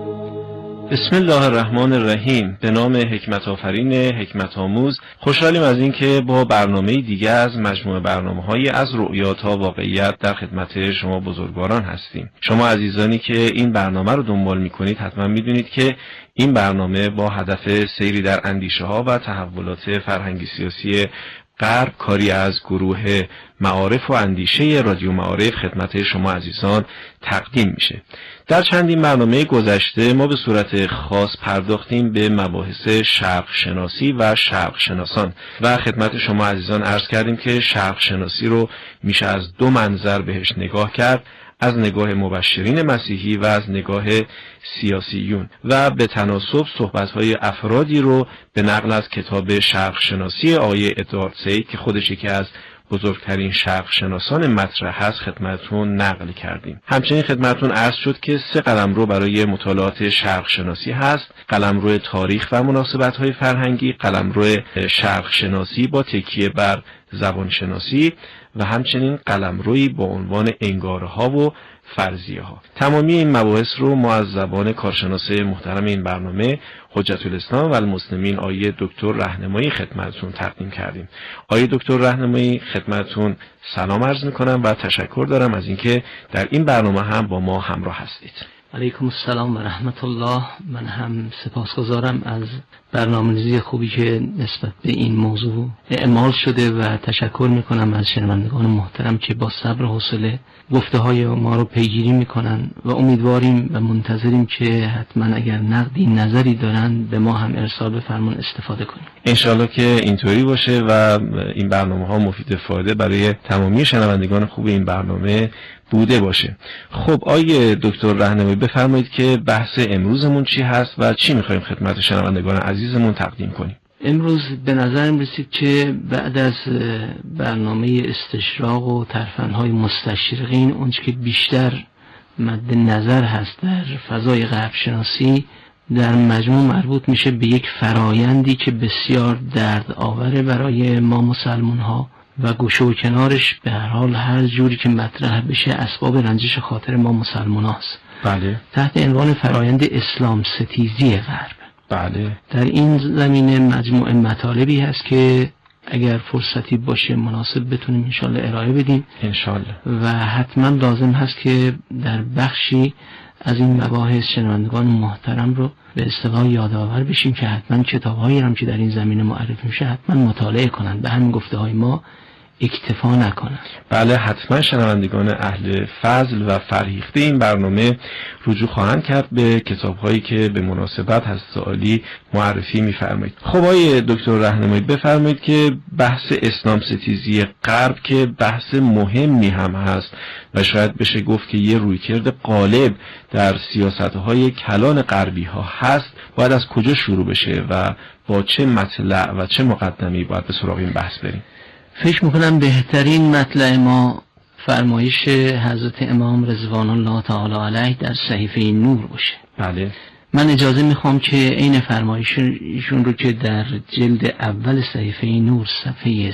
بسم الله الرحمن الرحیم. به نام حکمت آفرین حکمت آموز خوشحالیم از این که با برنامه دیگه از مجموعه برنامه‌های از رؤیا تا واقعیت در خدمت شما بزرگواران هستیم. شما عزیزانی که این برنامه رو دنبال می‌کنید حتما می‌دونید که این برنامه با هدف سیری در اندیشه‌ها و تحولات فرهنگی سیاسی غرب کاری از گروه معارف و اندیشه رادیو معارف خدمت شما عزیزان تقدیم میشه. در چندین برنامه گذشته ما به صورت خاص پرداختیم به مباحث شرق شناسی و شرق شناسان و خدمت شما عزیزان عرض کردیم که شرق شناسی رو میشه از 2 منظر بهش نگاه کرد، از نگاه مبشرین مسیحی و از نگاه سیاسیون، و به تناسب صحبت‌های افرادی رو به نقل از کتاب شرق شناسی آقای ادوارد سید که خودش یکی از بزرگترین شرق شناسان مطرح هست خدمتتون نقل کردیم. همچنین خدمتتون عرض شد که 3 قلمرو برای مطالعات شرق شناسی هست: قلمرو تاریخ و مناسبت‌های فرهنگی، قلمرو شرق شناسی با تکیه بر زبان شناسی و همچنین قلمرویی با عنوان انگاره‌ها و فرضیه ها. تمامی این مباحث رو ما از زبان کارشناس محترم این برنامه حجت الاسلام و المسلمین آقای دکتر رهنمایی خدمتتون تقدیم کردیم. آقای دکتر رهنمایی خدمتتون سلام عرض میکنم و تشکر دارم از اینکه در این برنامه هم با ما همراه هستید. علیکم السلام و رحمت الله. من هم سپاسگزارم از برنامه‌ریزی خوبی که نسبت به این موضوع اعمال شده و تشکر میکنم از شنوندگان محترم که با صبر و حوصله گفته‌های ما رو پیگیری میکنن و امیدواریم و منتظریم که حتما اگر نقدی نظری دارن به ما هم ارسال بفرمون استفاده کنیم. انشالله که اینطوری باشه و این برنامه‌ها مفید فایده برای تمامی شنوندگان خوب این برنامه بوده باشه. خب آقای دکتر رهنمایی بفرمایید که بحث امروزمون چی هست و چی می‌خوایم خدمت شنوندگان عزیزمون تقدیم کنیم؟ امروز به نظرم رسید که بعد از برنامه استشراق و ترفندهای مستشرقین اونچه که بیشتر مد نظر هست در فضای غرب شناسی در مجموع مربوط میشه به یک فرایندی که بسیار درد آوره برای ما مسلمان ها و گوشه و کنارش به هر حال هر جوری که مطرح بشه اسباب رنجش خاطر ما مسلمان هاست. بله. تحت عنوان فرایند اسلام ستیزی غرب. بله. در این زمینه مجموعه مطالبی هست که اگر فرصتی باشه مناسب بتونیم انشالله ارائه بدیم انشالله، و حتما لازم هست که در بخشی از این مباحث شنوندگان محترم رو به اصطلاح یادآور بشیم که حتما کتاب‌هایی هم که در این زمینه معرفی میشه حتما مطالعه کنن، به همین گفته‌های ما اکتفا نکنن. بله، حتما شنوندگان اهل فضل و فرهیخته این برنامه رجوع خواهند کرد به کتاب‌هایی که به مناسبت حضرت عالی معرفی می‌فرمایید. خب آقای دکتر راهنمایی بفرمایید که بحث اسلام ستیزی غرب که بحث مهمی هم هست و شاید بشه گفت که یه رویکرد غالب در سیاست‌های کلان غربی‌ها هست، باید از کجا شروع بشه و با چه مطلع و چه مقدمه‌ای باید به سراغ این بحث بریم؟ فکر میکنم بهترین مطلع ما فرمایش حضرت امام رضوان الله تعالی علیه در صحیفه نور باشه. بله. من اجازه میخوام که این فرمایش ایشون رو که در جلد اول صحیفه نور صفحه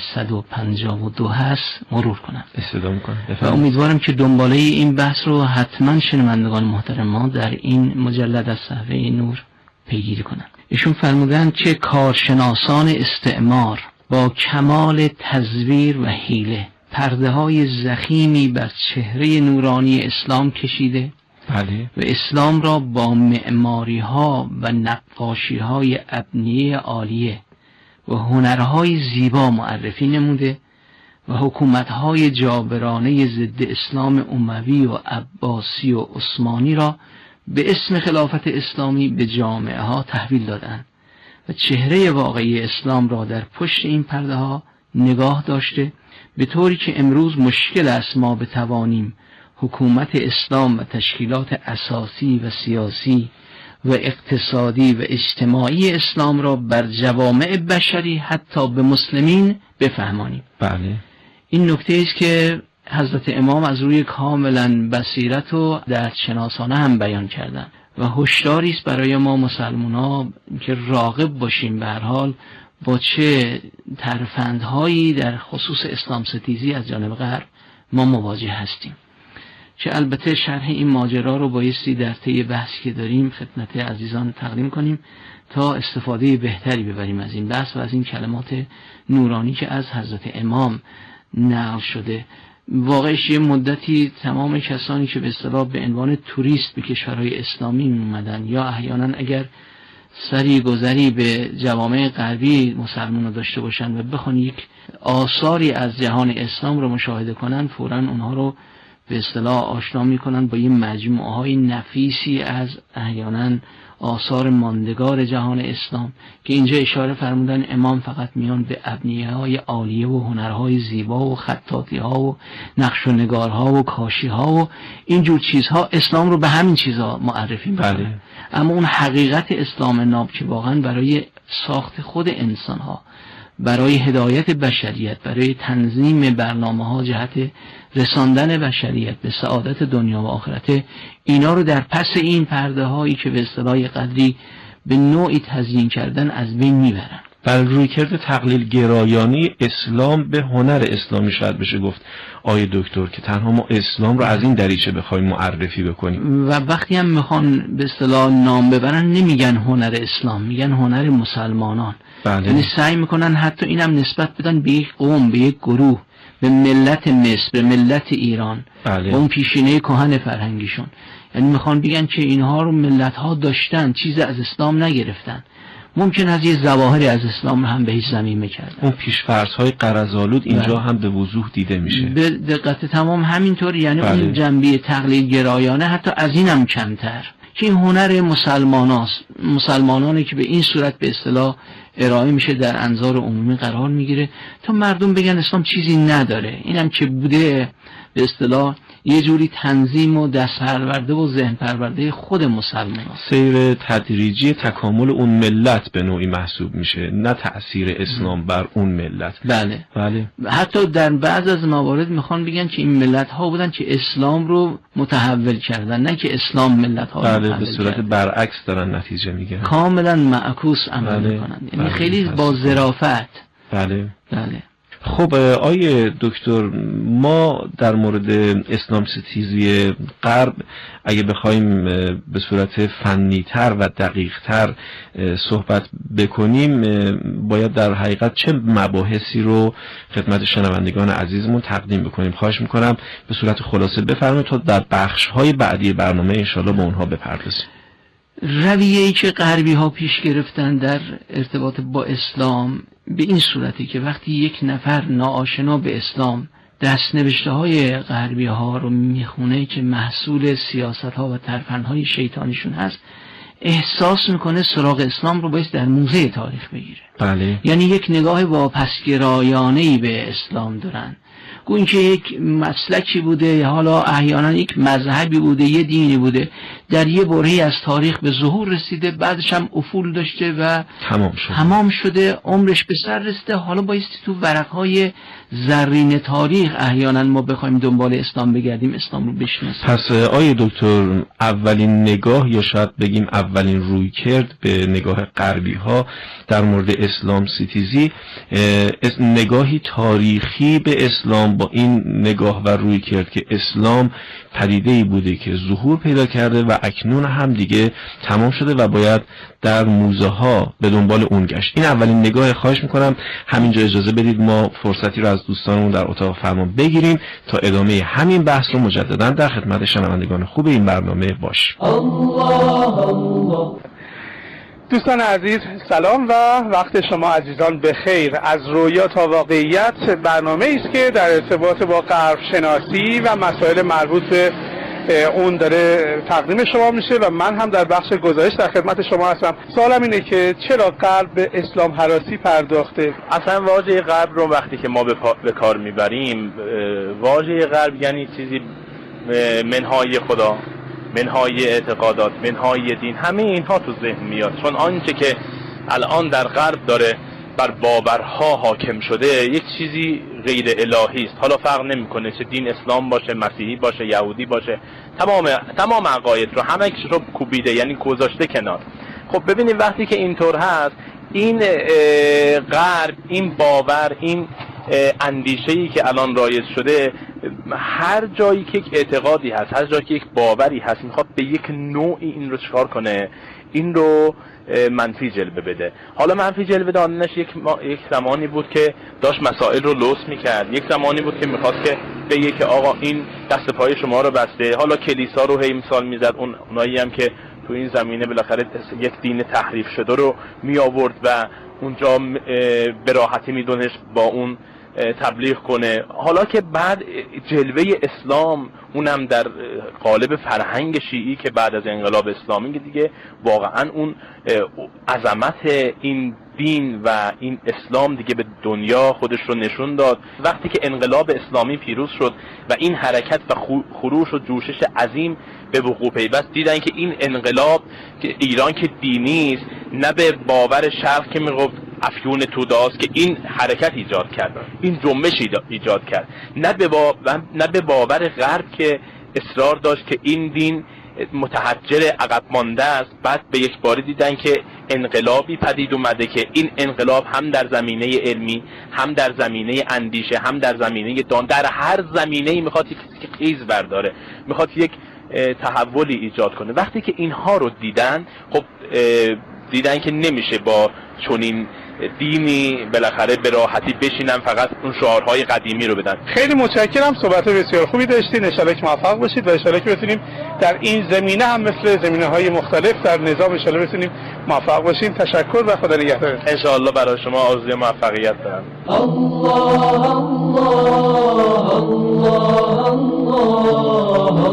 152 هست مرور کنم. استفاده میکنم. و امیدوارم که دنباله این بحث رو حتما شنوندگان محترم ما در این مجلد از صحیفه نور پیگیری کنن. ایشون فرمودن که کارشناسان استعمار با کمال تزویر و حیله پرده های ضخیمی بر چهره نورانی اسلام کشیده. بله. و اسلام را با معماری ها و نقاشی های ابنیه عالیه و هنرهای زیبا معرفی نموده و حکومت های جابرانه ضد اسلام اموی و عباسی و عثمانی را به اسم خلافت اسلامی به جامعه ها تحویل دادند و چهره واقعی اسلام را در پشت این پرده ها نگاه داشته، به طوری که امروز مشکل است ما بتوانیم حکومت اسلام و تشکیلات اساسی و سیاسی و اقتصادی و اجتماعی اسلام را بر جوامع بشری حتی به مسلمین بفهمانیم. بله. این نکته است که حضرت امام از روی کاملا بصیرت و دردشناسانه هم بیان کردن و هشداری است برای ما مسلمان‌ها که راغب باشیم به هر حال با چه ترفندهایی در خصوص اسلام ستیزی از جانب غرب ما مواجه هستیم، که البته شرح این ماجرا رو بایستی در طی بحثی که داریم خدمت عزیزان تقدیم کنیم تا استفاده بهتری ببریم از این بحث و از این کلمات نورانی که از حضرت امام نقل شده. واقعش یه مدتی تمام کسانی که به اصطلاح به عنوان توریست به کشورهای اسلامی می‌آمدن یا احیانا اگر سری گذری به جوامع غربی مسلمان داشته باشن و بخوان یک آثاری از جهان اسلام رو مشاهده کنن، فوراً اونها رو به اصطلاح آشنا میکنن با این مجموعه های نفیسی از احیانا آثار ماندگار جهان اسلام که اینجا اشاره فرمودن امام فقط میان به ابنیه های عالیه و هنرهای زیبا و خطاطی ها و نقش و نگارها و کاشی ها و اینجور چیزها اسلام رو به همین چیزها معرفی میکنه. بله. اما اون حقیقت اسلام ناب که واقعا برای ساخت خود انسان ها، برای هدایت بشریت، برای تنظیم برنامه ها جهت رساندن بشریت به سعادت دنیا و آخرت، اینا رو در پس این پرده هایی که به اصطلاح قدری به نوعی تزیین کردن از بین میبرن. بر رویکرد تقلیل گرایانی اسلام به هنر اسلامی شاید بشه گفت آیه دکتر که تنها ما اسلام رو از این دریچه بخوایم معرفی بکنیم. و وقتی هم میخوان به اصطلاح نام ببرن نمیگن هنر اسلام، میگن هنر مسلمانان. بله. یعنی سعی میکنن حتی اینم نسبت بدن به یک قوم، به یک گروه، به ملت مصر، به ملت ایران. بله. با اون پیشینه کهن فرهنگیشون. یعنی میخوان بگن که اینها رو ملت ها داشتن، چیز از اسلام نگرفتن. ممکن از یه ظواهری از اسلام هم به هیچ ضمیمه کردن. اون پیش‌فرض‌های غرض‌آلود اینجا هم به وضوح دیده میشه. به دقت تمام همینطور. یعنی بله. اون جنبه تقلیل گرایانه حتی از اینم کمتر که این هنر مسلمانانی که به این صورت به اصطلاح ارائه میشه در انظار عمومی قرار میگیره تا مردم بگن اسلام چیزی نداره. اینم که بوده به اصطلاح یه جوری تنظیم و دست پرورده و ذهن پرورده خود مسلمان هست. سیر تدریجی تکامل اون ملت به نوعی محسوب میشه، نه تأثیر اسلام بر اون ملت. بله. بله. حتی در بعض از موارد میخوان بگن که این ملت ها بودن که اسلام رو متحول کردن، نه که اسلام ملت ها رو بله، به صورت برعکس دارن نتیجه میگیرن. کاملا معکوس عمل بله. میکنن. یعنی خیلی با ظرافت. بله. بله. خب آیه دکتر، ما در مورد اسلام ستیزی غرب اگه بخوایم به صورت فنی‌تر و دقیق‌تر صحبت بکنیم باید در حقیقت چه مباحثی رو خدمت شنوندگان عزیزمون تقدیم بکنیم؟ خواهش میکنم به صورت خلاصه بفرمایید تا در بخش‌های بعدی برنامه انشالله به اونها بپردازیم. رویه‌ای که غربی ها پیش گرفتن در ارتباط با اسلام به این صورتی که وقتی یک نفر ناآشنا به اسلام دستنوشته های غربی ها رو میخونه که محصول سیاست ها و ترفند های شیطانیشون هست، احساس میکنه سراغ اسلام رو باید در موزه تاریخ بگیره. بله. یعنی یک نگاه واپسگرایانه‌ای به اسلام دارن، گویا که یک مسلکی بوده، حالا احیانا یک مذهبی بوده، یه دینی بوده، در یه برهه‌ای از تاریخ به ظهور رسیده، بعدش هم افول داشته و تمام شده، عمرش به سر رسیده. حالا بایستی تو ورقهای زرین تاریخ احیانا ما بخوایم دنبال اسلام بگردیم، اسلام رو بشناسیم. پس آیه دکتر، اولین نگاه یا شاید بگیم اولین رویکرد به نگاه غربی ها در مورد اسلام ستیزی، نگاهی تاریخی به اسلام با این نگاه و رویکرد که اسلام پدیده‌ای بوده که ظهور پیدا کرده و اکنون هم دیگه تمام شده و باید در موزه ها به دنبال اون گشت. این اولین نگاه. خواهش میکنم همینجا اجازه بدید ما فرصتی رو از دوستانمون در اتاق فرمان بگیریم تا ادامه همین بحث رو مجددا در خدمت شنوندگان خوب این برنامه باشیم. دوستان عزیز سلام و وقت شما عزیزان بخیر. از رویا تا واقعیت برنامه است که در ارتباط با غرب شناسی و مسائل مربوط به اون داره تقدیم شما میشه و من هم در بخش گزارش در خدمت شما هستم. سوالم اینه که چرا غرب به اسلام هراسی پرداخته؟ اصلا واژه غرب رو وقتی که ما به کار میبریم، واژه غرب یعنی چیزی منهای خدا، منهای اعتقادات، منهای دین، همه اینها تو ذهن میاد، چون آنچه که الان در غرب داره بر باورها حاکم شده یک چیزی غیر الهی است. حالا فرق نمیکنه چه دین اسلام باشه، مسیحی باشه، یهودی باشه، تمام عقاید رو همه رو کوبیده، یعنی گذاشته کنار. خب ببینید وقتی که اینطور هست، این غرب، این باور، این اندیشه‌ای که الان رایج شده، هر جایی که یک اعتقادی هست، هر جایی که یک باوری هست، میخواد به یک نوعی این رو چکار کنه، این رو منفی جلوه بده. حالا منفی جلوه دادنش یک زمانی بود که داشت مسائل رو لوس میکرد، یک زمانی بود که میخواست که بگه که آقا این دست پای شما رو بسته. حالا کلیسا رو هی مثال میزد، اونایی هم که تو این زمینه بالاخره یک دین تحریف شده رو می آورد و اونجا به راحتی میدونست با اون تبلیغ کنه. حالا که بعد جلوه اسلام، اونم در قالب فرهنگ شیعی که بعد از انقلاب اسلامی دیگه واقعا اون عظمت این دین و این اسلام دیگه به دنیا خودش رو نشون داد. وقتی که انقلاب اسلامی پیروز شد و این حرکت و خروش و جوشش عظیم به وقوع پیوست، دیدن که این انقلاب که ایران که دینی است، نه به باور شرق که میگفت افیون توداست که این حرکت ایجاد کرد، این جنبش ایجاد کرد، نه به باور غرب که اصرار داشت که این دین متحجر عقب مانده است. بعد به یک باری دیدن که انقلابی پدید اومده که این انقلاب هم در زمینه علمی، هم در زمینه اندیشه، هم در زمینه دان، در هر زمینه‌ای میخواد یک خیز برداره، میخواد یک تحولی ایجاد کنه. وقتی که اینها رو دیدن، خب دیدن که نمیشه با چنین دینی بالاخره به راحتی بشینن فقط اون شعارهای قدیمی رو بدن. خیلی متشکرم، صحبت بسیار خوبی داشتین. ان شاءالله که موفق باشید و ان شاءالله که بتونیم در این زمینه هم مثل زمینه‌های مختلف در نظام ان شاءالله بتونیم موفق باشیم. تشکر و خدا نگهدار. ان شاءالله برای شما آرزوی موفقیت دارم. الله الله الله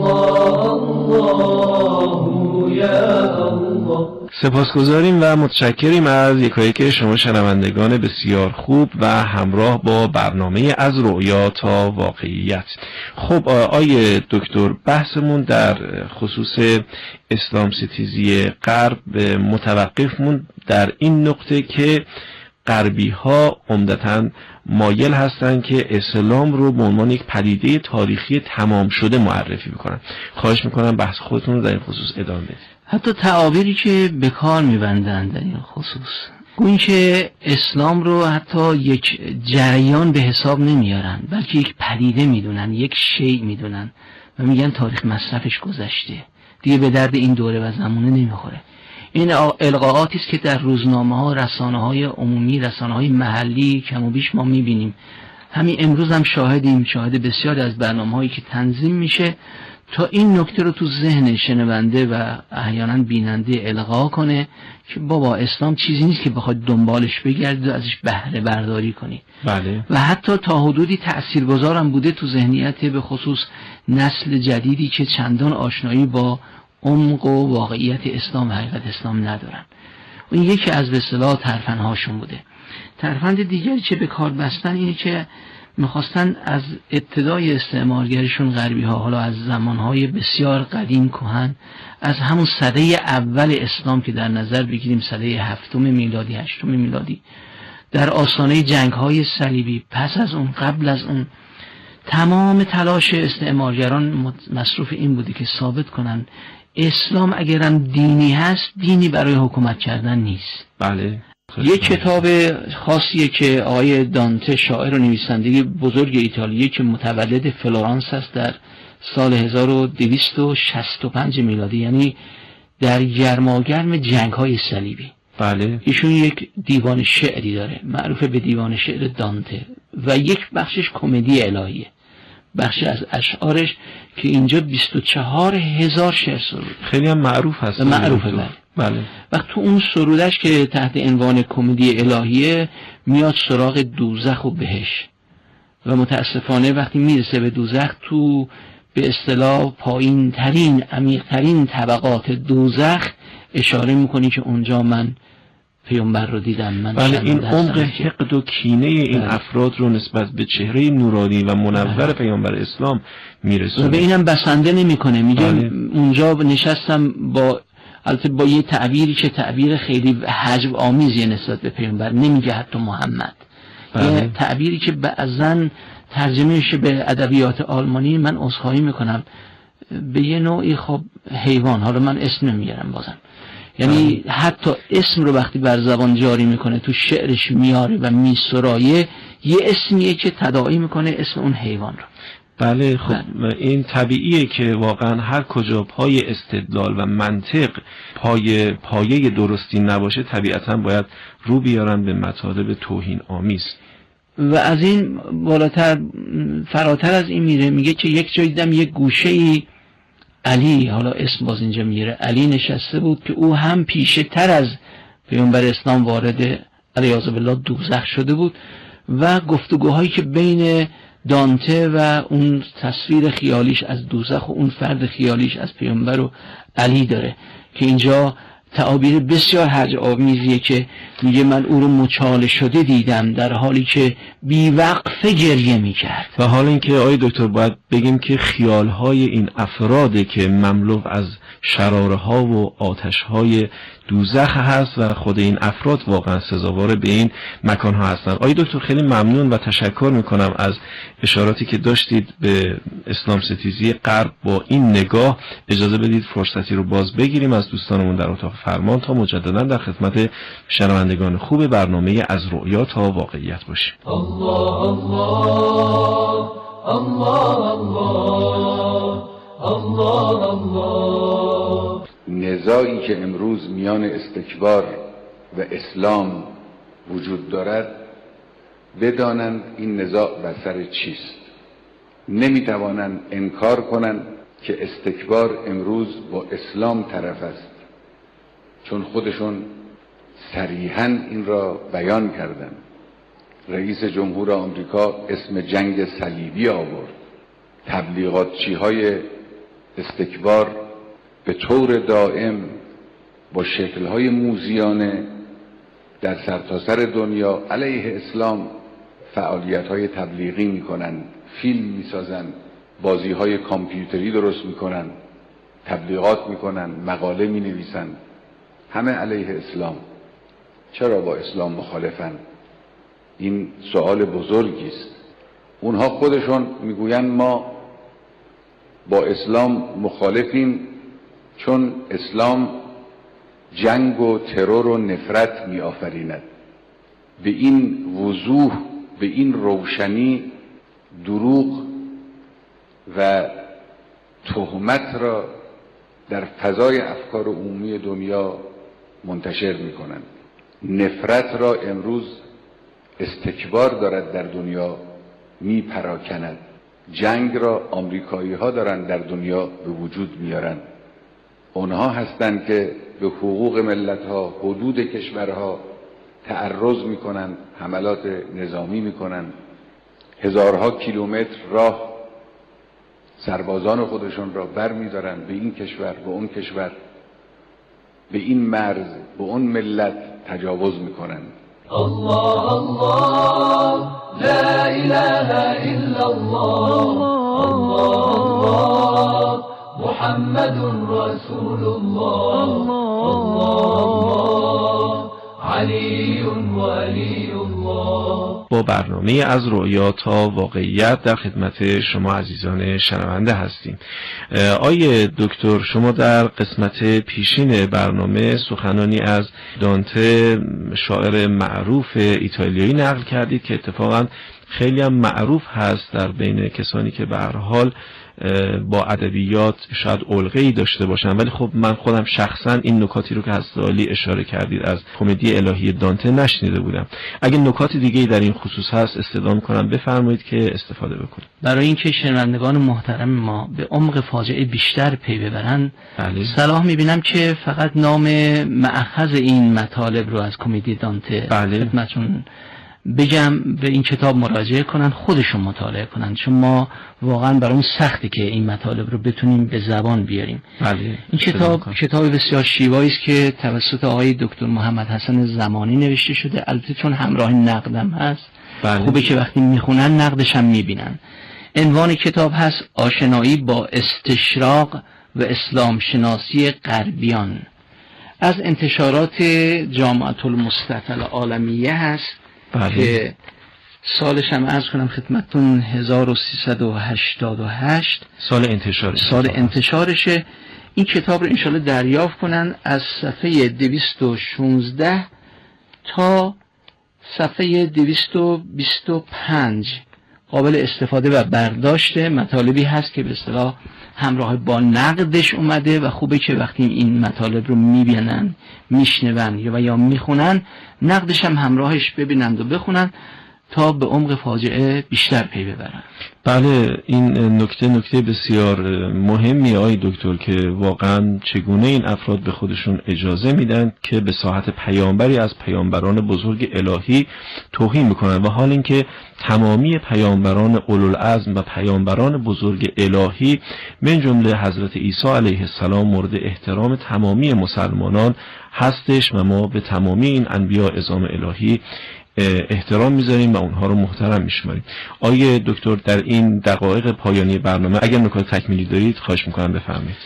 الله یا الله. سپاسگزاریم و متشکریم از یکایک شما شنوندگان بسیار خوب و همراه با برنامه از رؤیا تا واقعیت. خب آیه دکتر، بحثمون در خصوص اسلام ستیزی غرب متوقف موند در این نقطه که غربی ها عمدتاً مایل هستند که اسلام رو به عنوان یک پدیده تاریخی تمام شده معرفی بکنن. خواهش میکنم بحث خودتون رو در این خصوص ادامه بدید. حتی تعابیری که به کار میبندن در این خصوص، اون که اسلام رو حتی یک جریان به حساب نمیارن، بلکه یک پدیده میدونن، یک شیء میدونن و میگن تاریخ مصرفش گذشته، دیگه به درد این دوره و زمانه نمیخوره. این القاءاتی است که در روزنامه ها، رسانه های عمومی، رسانه های محلی کم و بیش ما میبینیم. همین امروز هم شاهد بسیاری از برنامه هایی که تنظیم میشه تا این نکته رو تو ذهن شنونده و احیانا بیننده القا کنه که بابا اسلام چیزی نیست که بخواد دنبالش بگردید و ازش بهره برداری کنید. بله. و حتی تا حدودی تأثیرگذارم بوده تو ذهنیت به خصوص نسل جدیدی که چندان آشنایی با عمق و واقعیت اسلام و حقیقت اسلام ندارن. اون یکی از به اصطلاح ترفندهاشون بوده. ترفند دیگری که به کار بستن اینه که میخواستن از ابتدای استعمارگریشون غربی ها، حالا از زمانهای بسیار قدیم کهن، از همون سده اول اسلام که در نظر بگیریم سده 7 میلادی 8 میلادی، در آستانه جنگ های صلیبی، پس از اون، قبل از اون، تمام تلاش استعمارگران مصروف این بوده که ثابت کنن اسلام اگرم دینی هست، دینی برای حکومت کردن نیست. بله. یک کتاب خاصیه که آقای دانته، شاعر و نویسنده بزرگ ایتالیایی که متولد فلورانس است در سال 1265 میلادی، یعنی در گرماگرم جنگ‌های صلیبی. بله. ایشون یک دیوان شعری داره معروف به دیوان شعر دانته و یک بخشش کمدی الهیه، بخشی از اشعارش که اینجا 24,000 شعر سرود، خیلی هم معروف هست. معروفه. بله. وقت تو اون سرودش که تحت عنوان کمدی الهیه میاد سراغ دوزخ و بهشت و متاسفانه وقتی میرسه به دوزخ تو به اصطلاح پایین ترین عمیق ترین طبقات دوزخ اشاره میکنی که اونجا من پیامبر رو دیدم. من بله. این عمق حقد و کینه این افراد رو نسبت به چهره نورانی و منور پیامبر اسلام میرسونه. به اینم بسنده نمیکنه، میگه اونجا نشستم البته با یه تعبیری که تعبیر خیلی حجب آمیزی نسبت به پیامبر، نمیگه حتی محمد. یه تعبیری که بعضن ترجمهش به ادبیات آلمانی، من عذرخواهی میکنم، به یه نوعی خب حیوان، حالا من اسم نمیارم بازم، یعنی حتی اسم رو وقتی بر زبان جاری میکنه تو شعرش میاره و میسرایه، یه اسمیه که تداعی میکنه اسم اون حیوان رو. بله. خب این طبیعیه که واقعا هر کجا پای استدلال و منطق پایه درستی نباشه طبیعتا باید رو بیارن به مطالب توهین آمیز. و از این بالاتر فراتر از این میره، میگه که یک جایی دیدم یک گوشه‌ای علی، حالا اسم باز اینجا میگیره، علی نشسته بود که او هم پیشه تر از پیامبر اسلام وارد علیاذ بالله دوزخ شده بود و گفتگوهایی که بین دانته و اون تصویر خیالیش از دوزخ و اون فرد خیالیش از پیامبر و علی داره که اینجا تعابیر بسیار هرج آمیزیه که میگه من او رو مچاله شده دیدم در حالی که بیوقفه گریه میکرد. و حالا اینکه آقای دکتر باید بگیم که خیالهای این افراده که مملو از شراره‌ها و آتش‌های دوزخ هست و خود این افراد واقعا سزاوار به این مکان‌ها هستند. آقای دکتر خیلی ممنون و تشکر میکنم از اشاراتی که داشتید به اسلام ستیزی غرب. با این نگاه اجازه بدید فرصتی رو باز بگیریم از دوستانمون در اتاق فرمان تا مجددا در خدمت شنوندگان خوب برنامه از رؤیا تا واقعیت باشیم. الله الله الله الله الله. نزاعی که امروز میان استکبار و اسلام وجود دارد، بدانند این نزاع بر سر چیست. نمیتوانند انکار کنند که استکبار امروز با اسلام طرف است، چون خودشون صریحاً این را بیان کردند. رئیس جمهور آمریکا اسم جنگ صلیبی آورد. تبلیغاتچی‌های استکبار به طور دائم با شکل‌های موذیانه در سرتاسر دنیا علیه اسلام فعالیت‌های تبلیغی می‌کنند، فیلم می‌سازند، بازی‌های کامپیوتری درست می‌کنند، تبلیغات می‌کنند، مقاله می‌نویسند، همه علیه اسلام. چرا با اسلام مخالفند؟ این سوال بزرگی است. اونها خودشون میگویند ما با اسلام مخالفیم چون اسلام جنگ و ترور و نفرت می آفریند. به این وضوح، به این روشنی دروغ و تهمت را در فضای افکار عمومی دنیا منتشر می کنند. نفرت را امروز استکبار دارد در دنیا می پراکند. جنگ را آمریکایی ها دارن در دنیا به وجود میارن. اونها هستند که به حقوق ملت ها، حدود کشورها تعرض میکنن، حملات نظامی میکنن، هزارها کیلومتر راه سربازان خودشون را بر میدارن به این کشور، به اون کشور، به این مرز، به اون ملت تجاوز میکنن. الله الله لا اله الا الله الله الله محمد رسول الله الله علی ولی الله. با برنامه از رؤیا تا واقعیت در خدمت شما عزیزان شنونده هستیم. آیه دکتر، شما در قسمت پیشین برنامه سخنانی از دانته شاعر معروف ایتالیایی نقل کردید که اتفاقا خیلی هم معروف هست در بین کسانی که به هر حال با ادبیات شاید علقه‌ای داشته باشن، ولی خب من خودم شخصا این نکاتی رو که حضرت عالی اشاره کردید از کمدی الهی دانته نشنیده بودم. اگه نکات دیگه‌ای در این خصوص هست استفاده کنم بفرمایید که استفاده بکنید. برای اینکه شنوندگان محترم ما به عمق فاجعه بیشتر پی ببرن، صلاح می‌بینم که فقط نام مأخذ این مطالب رو از کمدی دانته خدمتتون بگم، به این کتاب مراجعه کنن، خودشون مطالعه کنن، چون ما واقعا برای اون سختی که این مطالب رو بتونیم به زبان بیاریم. این کتاب بسیار شیوایی است که توسط آقای دکتر محمد حسن زمانی نوشته شده، البته چون همراه نقدم هست خوبه که وقتی میخونن نقدش هم میبینن. عنوان کتاب هست آشنایی با استشراق و اسلام شناسی غربیان، از انتشارات جامعة المصطفى العالمیه هست که سالش هم عرض کنم خدمتتون 1388 سال انتشارشه. این کتاب رو انشالله دریافت کنن از صفحه 216 تا صفحه 225 قابل استفاده و برداشت مطالبی هست که به اصطلاح همراه با نقدش اومده و خوبه که وقتی این مطالب رو میبینن، میشنون یا میخونن، نقدش هم همراهش ببینند و بخونن تا به عمق فاجعه بیشتر پی ببرن. بله، این نکته بسیار مهمی آقای دکتر که واقعا چگونه این افراد به خودشون اجازه میدن که به ساحت پیامبری از پیامبران بزرگ الهی توهین میکنن، و حال اینکه تمامی پیامبران اولوالعزم و پیامبران بزرگ الهی من جمله حضرت عیسی علیه السلام مورد احترام تمامی مسلمانان هستش و ما به تمامی این انبیاء عظام الهی احترام میذاریم و اونها رو محترم میشماریم. آیه دکتر در این دقایق پایانی برنامه اگر نکات تکمیلی دارید خواهش میکنم بفرمایید.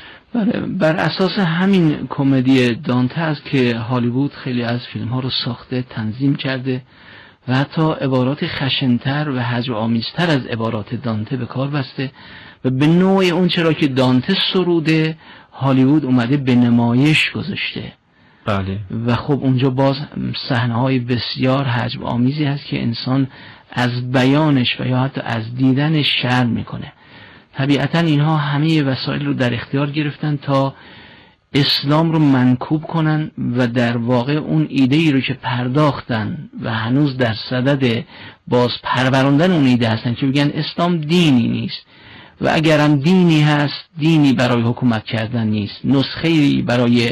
بر اساس همین کمدی دانته است که هالیوود خیلی از فیلم ها رو ساخته، تنظیم کرده و حتی عبارات خشن‌تر و هجوآمیزتر از عبارات دانته به کار بسته و به نوع اون چرا که دانته سروده هالیوود اومده به نمایش گذاشته. بله. و خب اونجا باز صحنه‌های بسیار هجو آمیزی هست که انسان از بیانش و یا حتی از دیدنش شرم میکنه. طبیعتا اینها همه وسایل رو در اختیار گرفتن تا اسلام رو منکوب کنن و در واقع اون ایده‌ای رو که پرداختن و هنوز در صدد باز پروراندن اون ایده هستن که میگن اسلام دینی نیست و اگرم دینی هست دینی برای حکومت کردن نیست، نسخه‌ای برای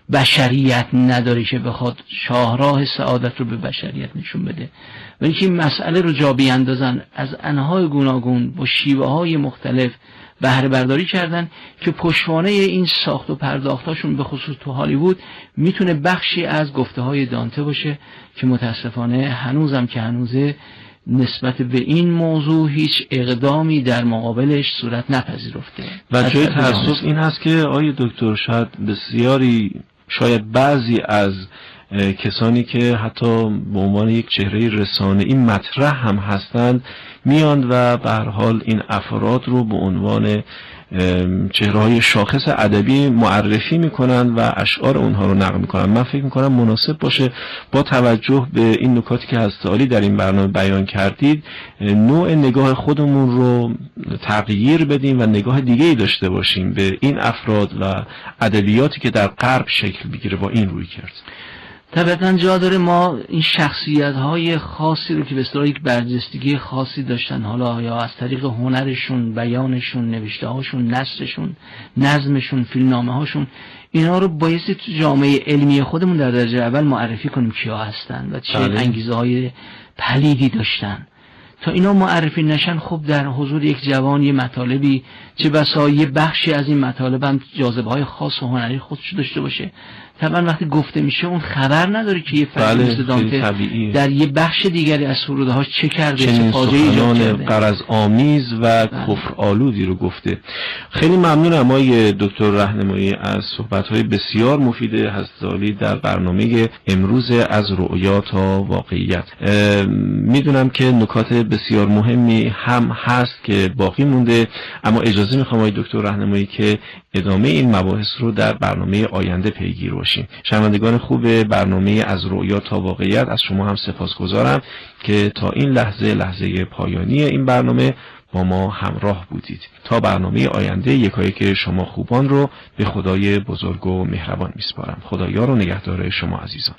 بشریت نداره که بخواد شاهراه سعادت رو به بشریت نشون بده و اینکه این مسئله رو جا بیاندازن، از انواع گوناگون با شیوه های مختلف بهره برداری کردن که پشتوانه این ساخت و پرداختاشون به خصوص تو هالیوود میتونه بخشی از گفته های دانته باشه که متاسفانه هنوزم که هنوزه نسبت به این موضوع هیچ اقدامی در مقابلش صورت نپذیرفته. و جای تأسف این هست که آیه دکتر شاید بعضی از کسانی که حتی به عنوان یک چهره رسانه‌ای مطرح هم هستند میاند و به هر حال این افراد رو به عنوان چهره‌های شاخص ادبی معرفی میکنن و اشعار اونها رو نقل میکنن. من فکر میکنم مناسب باشه با توجه به این نکاتی که حضرت عالی در این برنامه بیان کردید نوع نگاه خودمون رو تغییر بدیم و نگاه دیگه‌ای داشته باشیم به این افراد و ادبیاتی که در غرب شکل میگیره با این روی کرد. طبعا جا داره ما این شخصیت‌های خاصی رو که به اصطلاح یک برجستگی خاصی داشتن، حالا یا از طریق هنرشون، بیانشون، نوشته‌هاشون، نثرشون، نظمشون، فیلمنامه‌هاشون، اینا رو بایستی تو جامعه علمی خودمون در درجه اول معرفی کنیم کیا هستن و چه انگیزه‌های پلیدی داشتن. تا اینا معرفی نشن، خب در حضور یک جوان یه مطالبی، چه بسا یه بخشی از این مطالب هم جاذبه‌های خاص و هنری خودش داشته باشه، طبعا وقتی گفته میشه اون خبر نداره که یه فرد مثل دانته در یه بخش دیگری از سروده‌هاش چه کرده، چه فاجعه‌ای ایجاد کرده، غرض آمیز و کفر آلودی رو گفته. خیلی ممنونم آقای دکتر راهنمایی از صحبت‌های بسیار مفید حضرت عالی در برنامه امروز از رؤیا تا واقعیت. میدونم که نکات بسیار مهمی هم هست که باقی مونده، اما اجازه میخوام آقای دکتر راهنمایی که ادامه این مباحث رو در برنامه آینده پیگیر باشیم. شنوندگان خوب برنامه از رؤیا تا واقعیت، از شما هم سپاسگزارم که تا این لحظه پایانی این برنامه با ما همراه بودید. تا برنامه آینده یکایک شما خوبان رو به خدای بزرگ و مهربان میسپارم. خدایا و نگهدار شما عزیزان.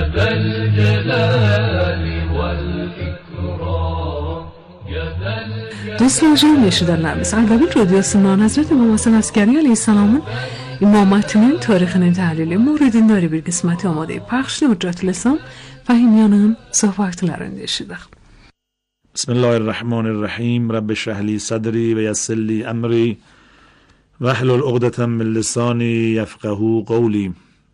دوستان جان نشیدن نمیز اولین رادیو سیمان حضرت امام حسین عسکری علیه السلام امامتinin tarixinin təhlili Muridin Nuri bir qisməti amadı pəxşli Hüccətül İslam Fəhimyanın söhbətlərini eşidik. Bismillahirrahmanirrahim. Rabbi şrah li sadri ve yassir li amri vahlul uqdatan min lisani yafqahu qawli.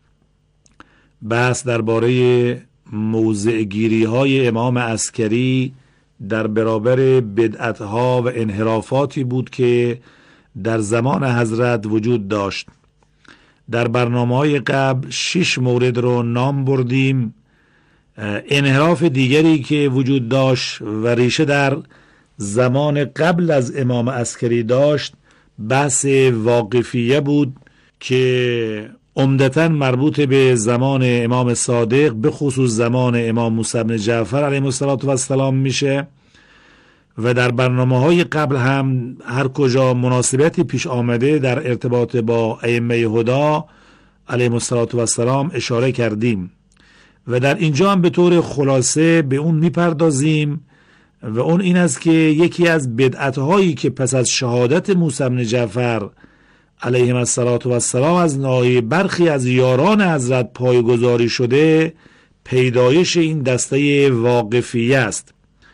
بحث درباره موضع گیری های امام عسکری در برابر بدعت ها و انحرافاتی بود که در زمان حضرت وجود داشت. در برنامه‌های قبل 6 مورد رو نام بردیم. انحراف دیگری که وجود داشت و ریشه در زمان قبل از امام عسکری داشت بحث واقفیه بود که عمدتاً مربوط به زمان امام صادق، به خصوص زمان امام موسی بن جعفر علیه السلام میشه و در برنامه‌های قبل هم هر کجا مناسبتی پیش آمده در ارتباط با ائمه هدا علیهم السلام اشاره کردیم و در اینجا هم به طور خلاصه به اون میپردازیم و اون این است که یکی از بدعت‌هایی که پس از شهادت موسی بن جعفر علیهم السلام از ناحیه برخی از یاران حضرت پایه‌گذاری شده پیدایش این دسته واقفیه است.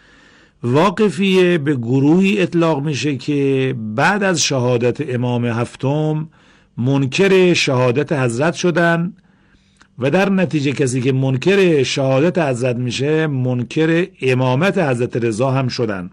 واقفیه به گروهی اطلاق میشه که بعد از شهادت امام هفتم منکر شهادت حضرت شدن و در نتیجه کسی که منکر شهادت حضرت میشه منکر امامت حضرت رضا هم شدن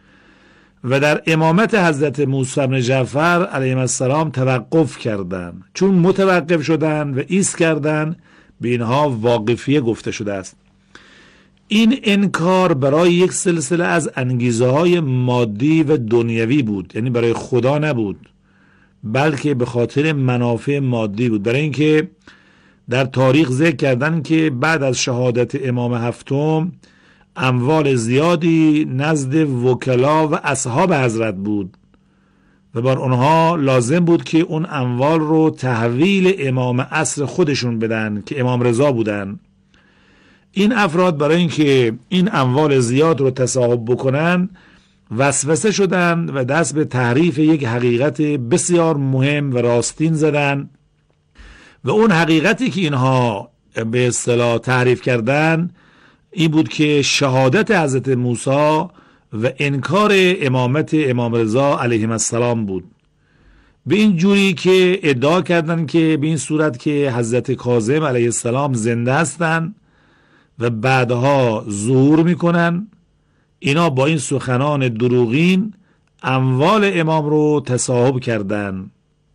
و در امامت حضرت موسی بن جعفر علیه السلام توقف کردن. چون متوقف شدن و ایست کردن به اینها واقفیه گفته شده است. این انکار برای یک سلسله از انگیزه های مادی و دنیوی بود، یعنی برای خدا نبود بلکه به خاطر منافع مادی بود. برای اینکه در تاریخ ذکر کردن که بعد از شهادت امام هفتم اموال زیادی نزد وکلا و اصحاب حضرت بود و بر اونها لازم بود که اون اموال رو تحویل امام عصر خودشون بدن که امام رضا بودن. این افراد برای اینکه این اموال زیاد رو تصاحب بکنن وسوسه شدن و دست به تحریف یک حقیقت بسیار مهم و راستین زدن و اون حقیقتی که اینها به اصطلاح تعریف کردن این بود که شهادت حضرت موسی و انکار امامت امام رضا علیه السلام بود. به این جوری که ادعا کردن که به این صورت که حضرت کاظم علیه السلام زنده هستن و بعدها ظهور میکنن، اینا با این سخنان دروغین اموال امام رو تصاحب کردن.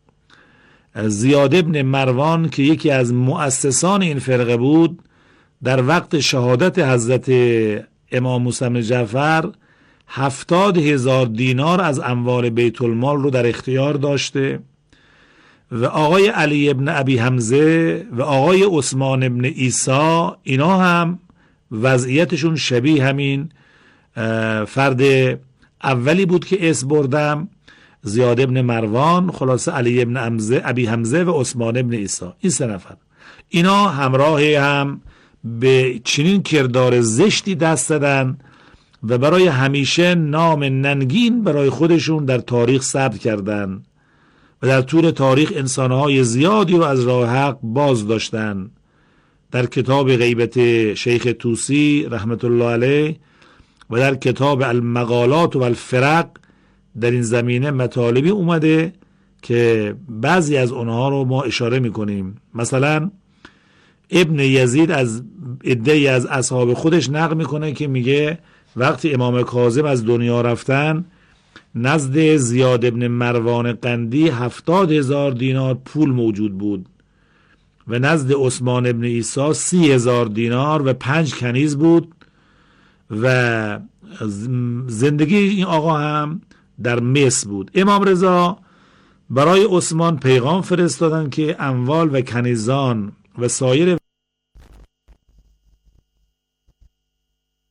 زیاد ابن مروان که یکی از مؤسسان این فرقه بود در وقت شهادت حضرت امام موسی بن جعفر 70,000 دینار از اموال بیت المال رو در اختیار داشته و آقای علی ابن ابی حمزه و آقای عثمان ابن عیسی اینا هم وضعیتشون شبیه همین فرد اولی بود که اسم بردم، زیاد ابن مروان، خلاصه علی ابن ابی حمزه و عثمان ابن عیسی. این 3 نفر اینا همراه هم به چنین کردار زشتی دست دادن و برای همیشه نام ننگین برای خودشون در تاریخ ثبت کردن و در طول تاریخ انسانهای زیادی رو از راه حق باز داشتن. در کتاب غیبت شیخ طوسی رحمت الله علیه و در کتاب المقالات و الفرق در این زمینه مطالبی اومده که بعضی از اونها رو ما اشاره میکنیم. مثلا ابن یزید از عده‌ای از اصحاب خودش نقل میکنه که میگه وقتی امام کاظم از دنیا رفتن نزد زیاد ابن مروان قندی 70,000 دینار پول موجود بود و نزد عثمان ابن عیسی 30,000 دینار و 5 کنیز بود و زندگی این آقا هم در مصر بود. امام رضا برای عثمان پیغام فرستادن که اموال و کنیزان و سایر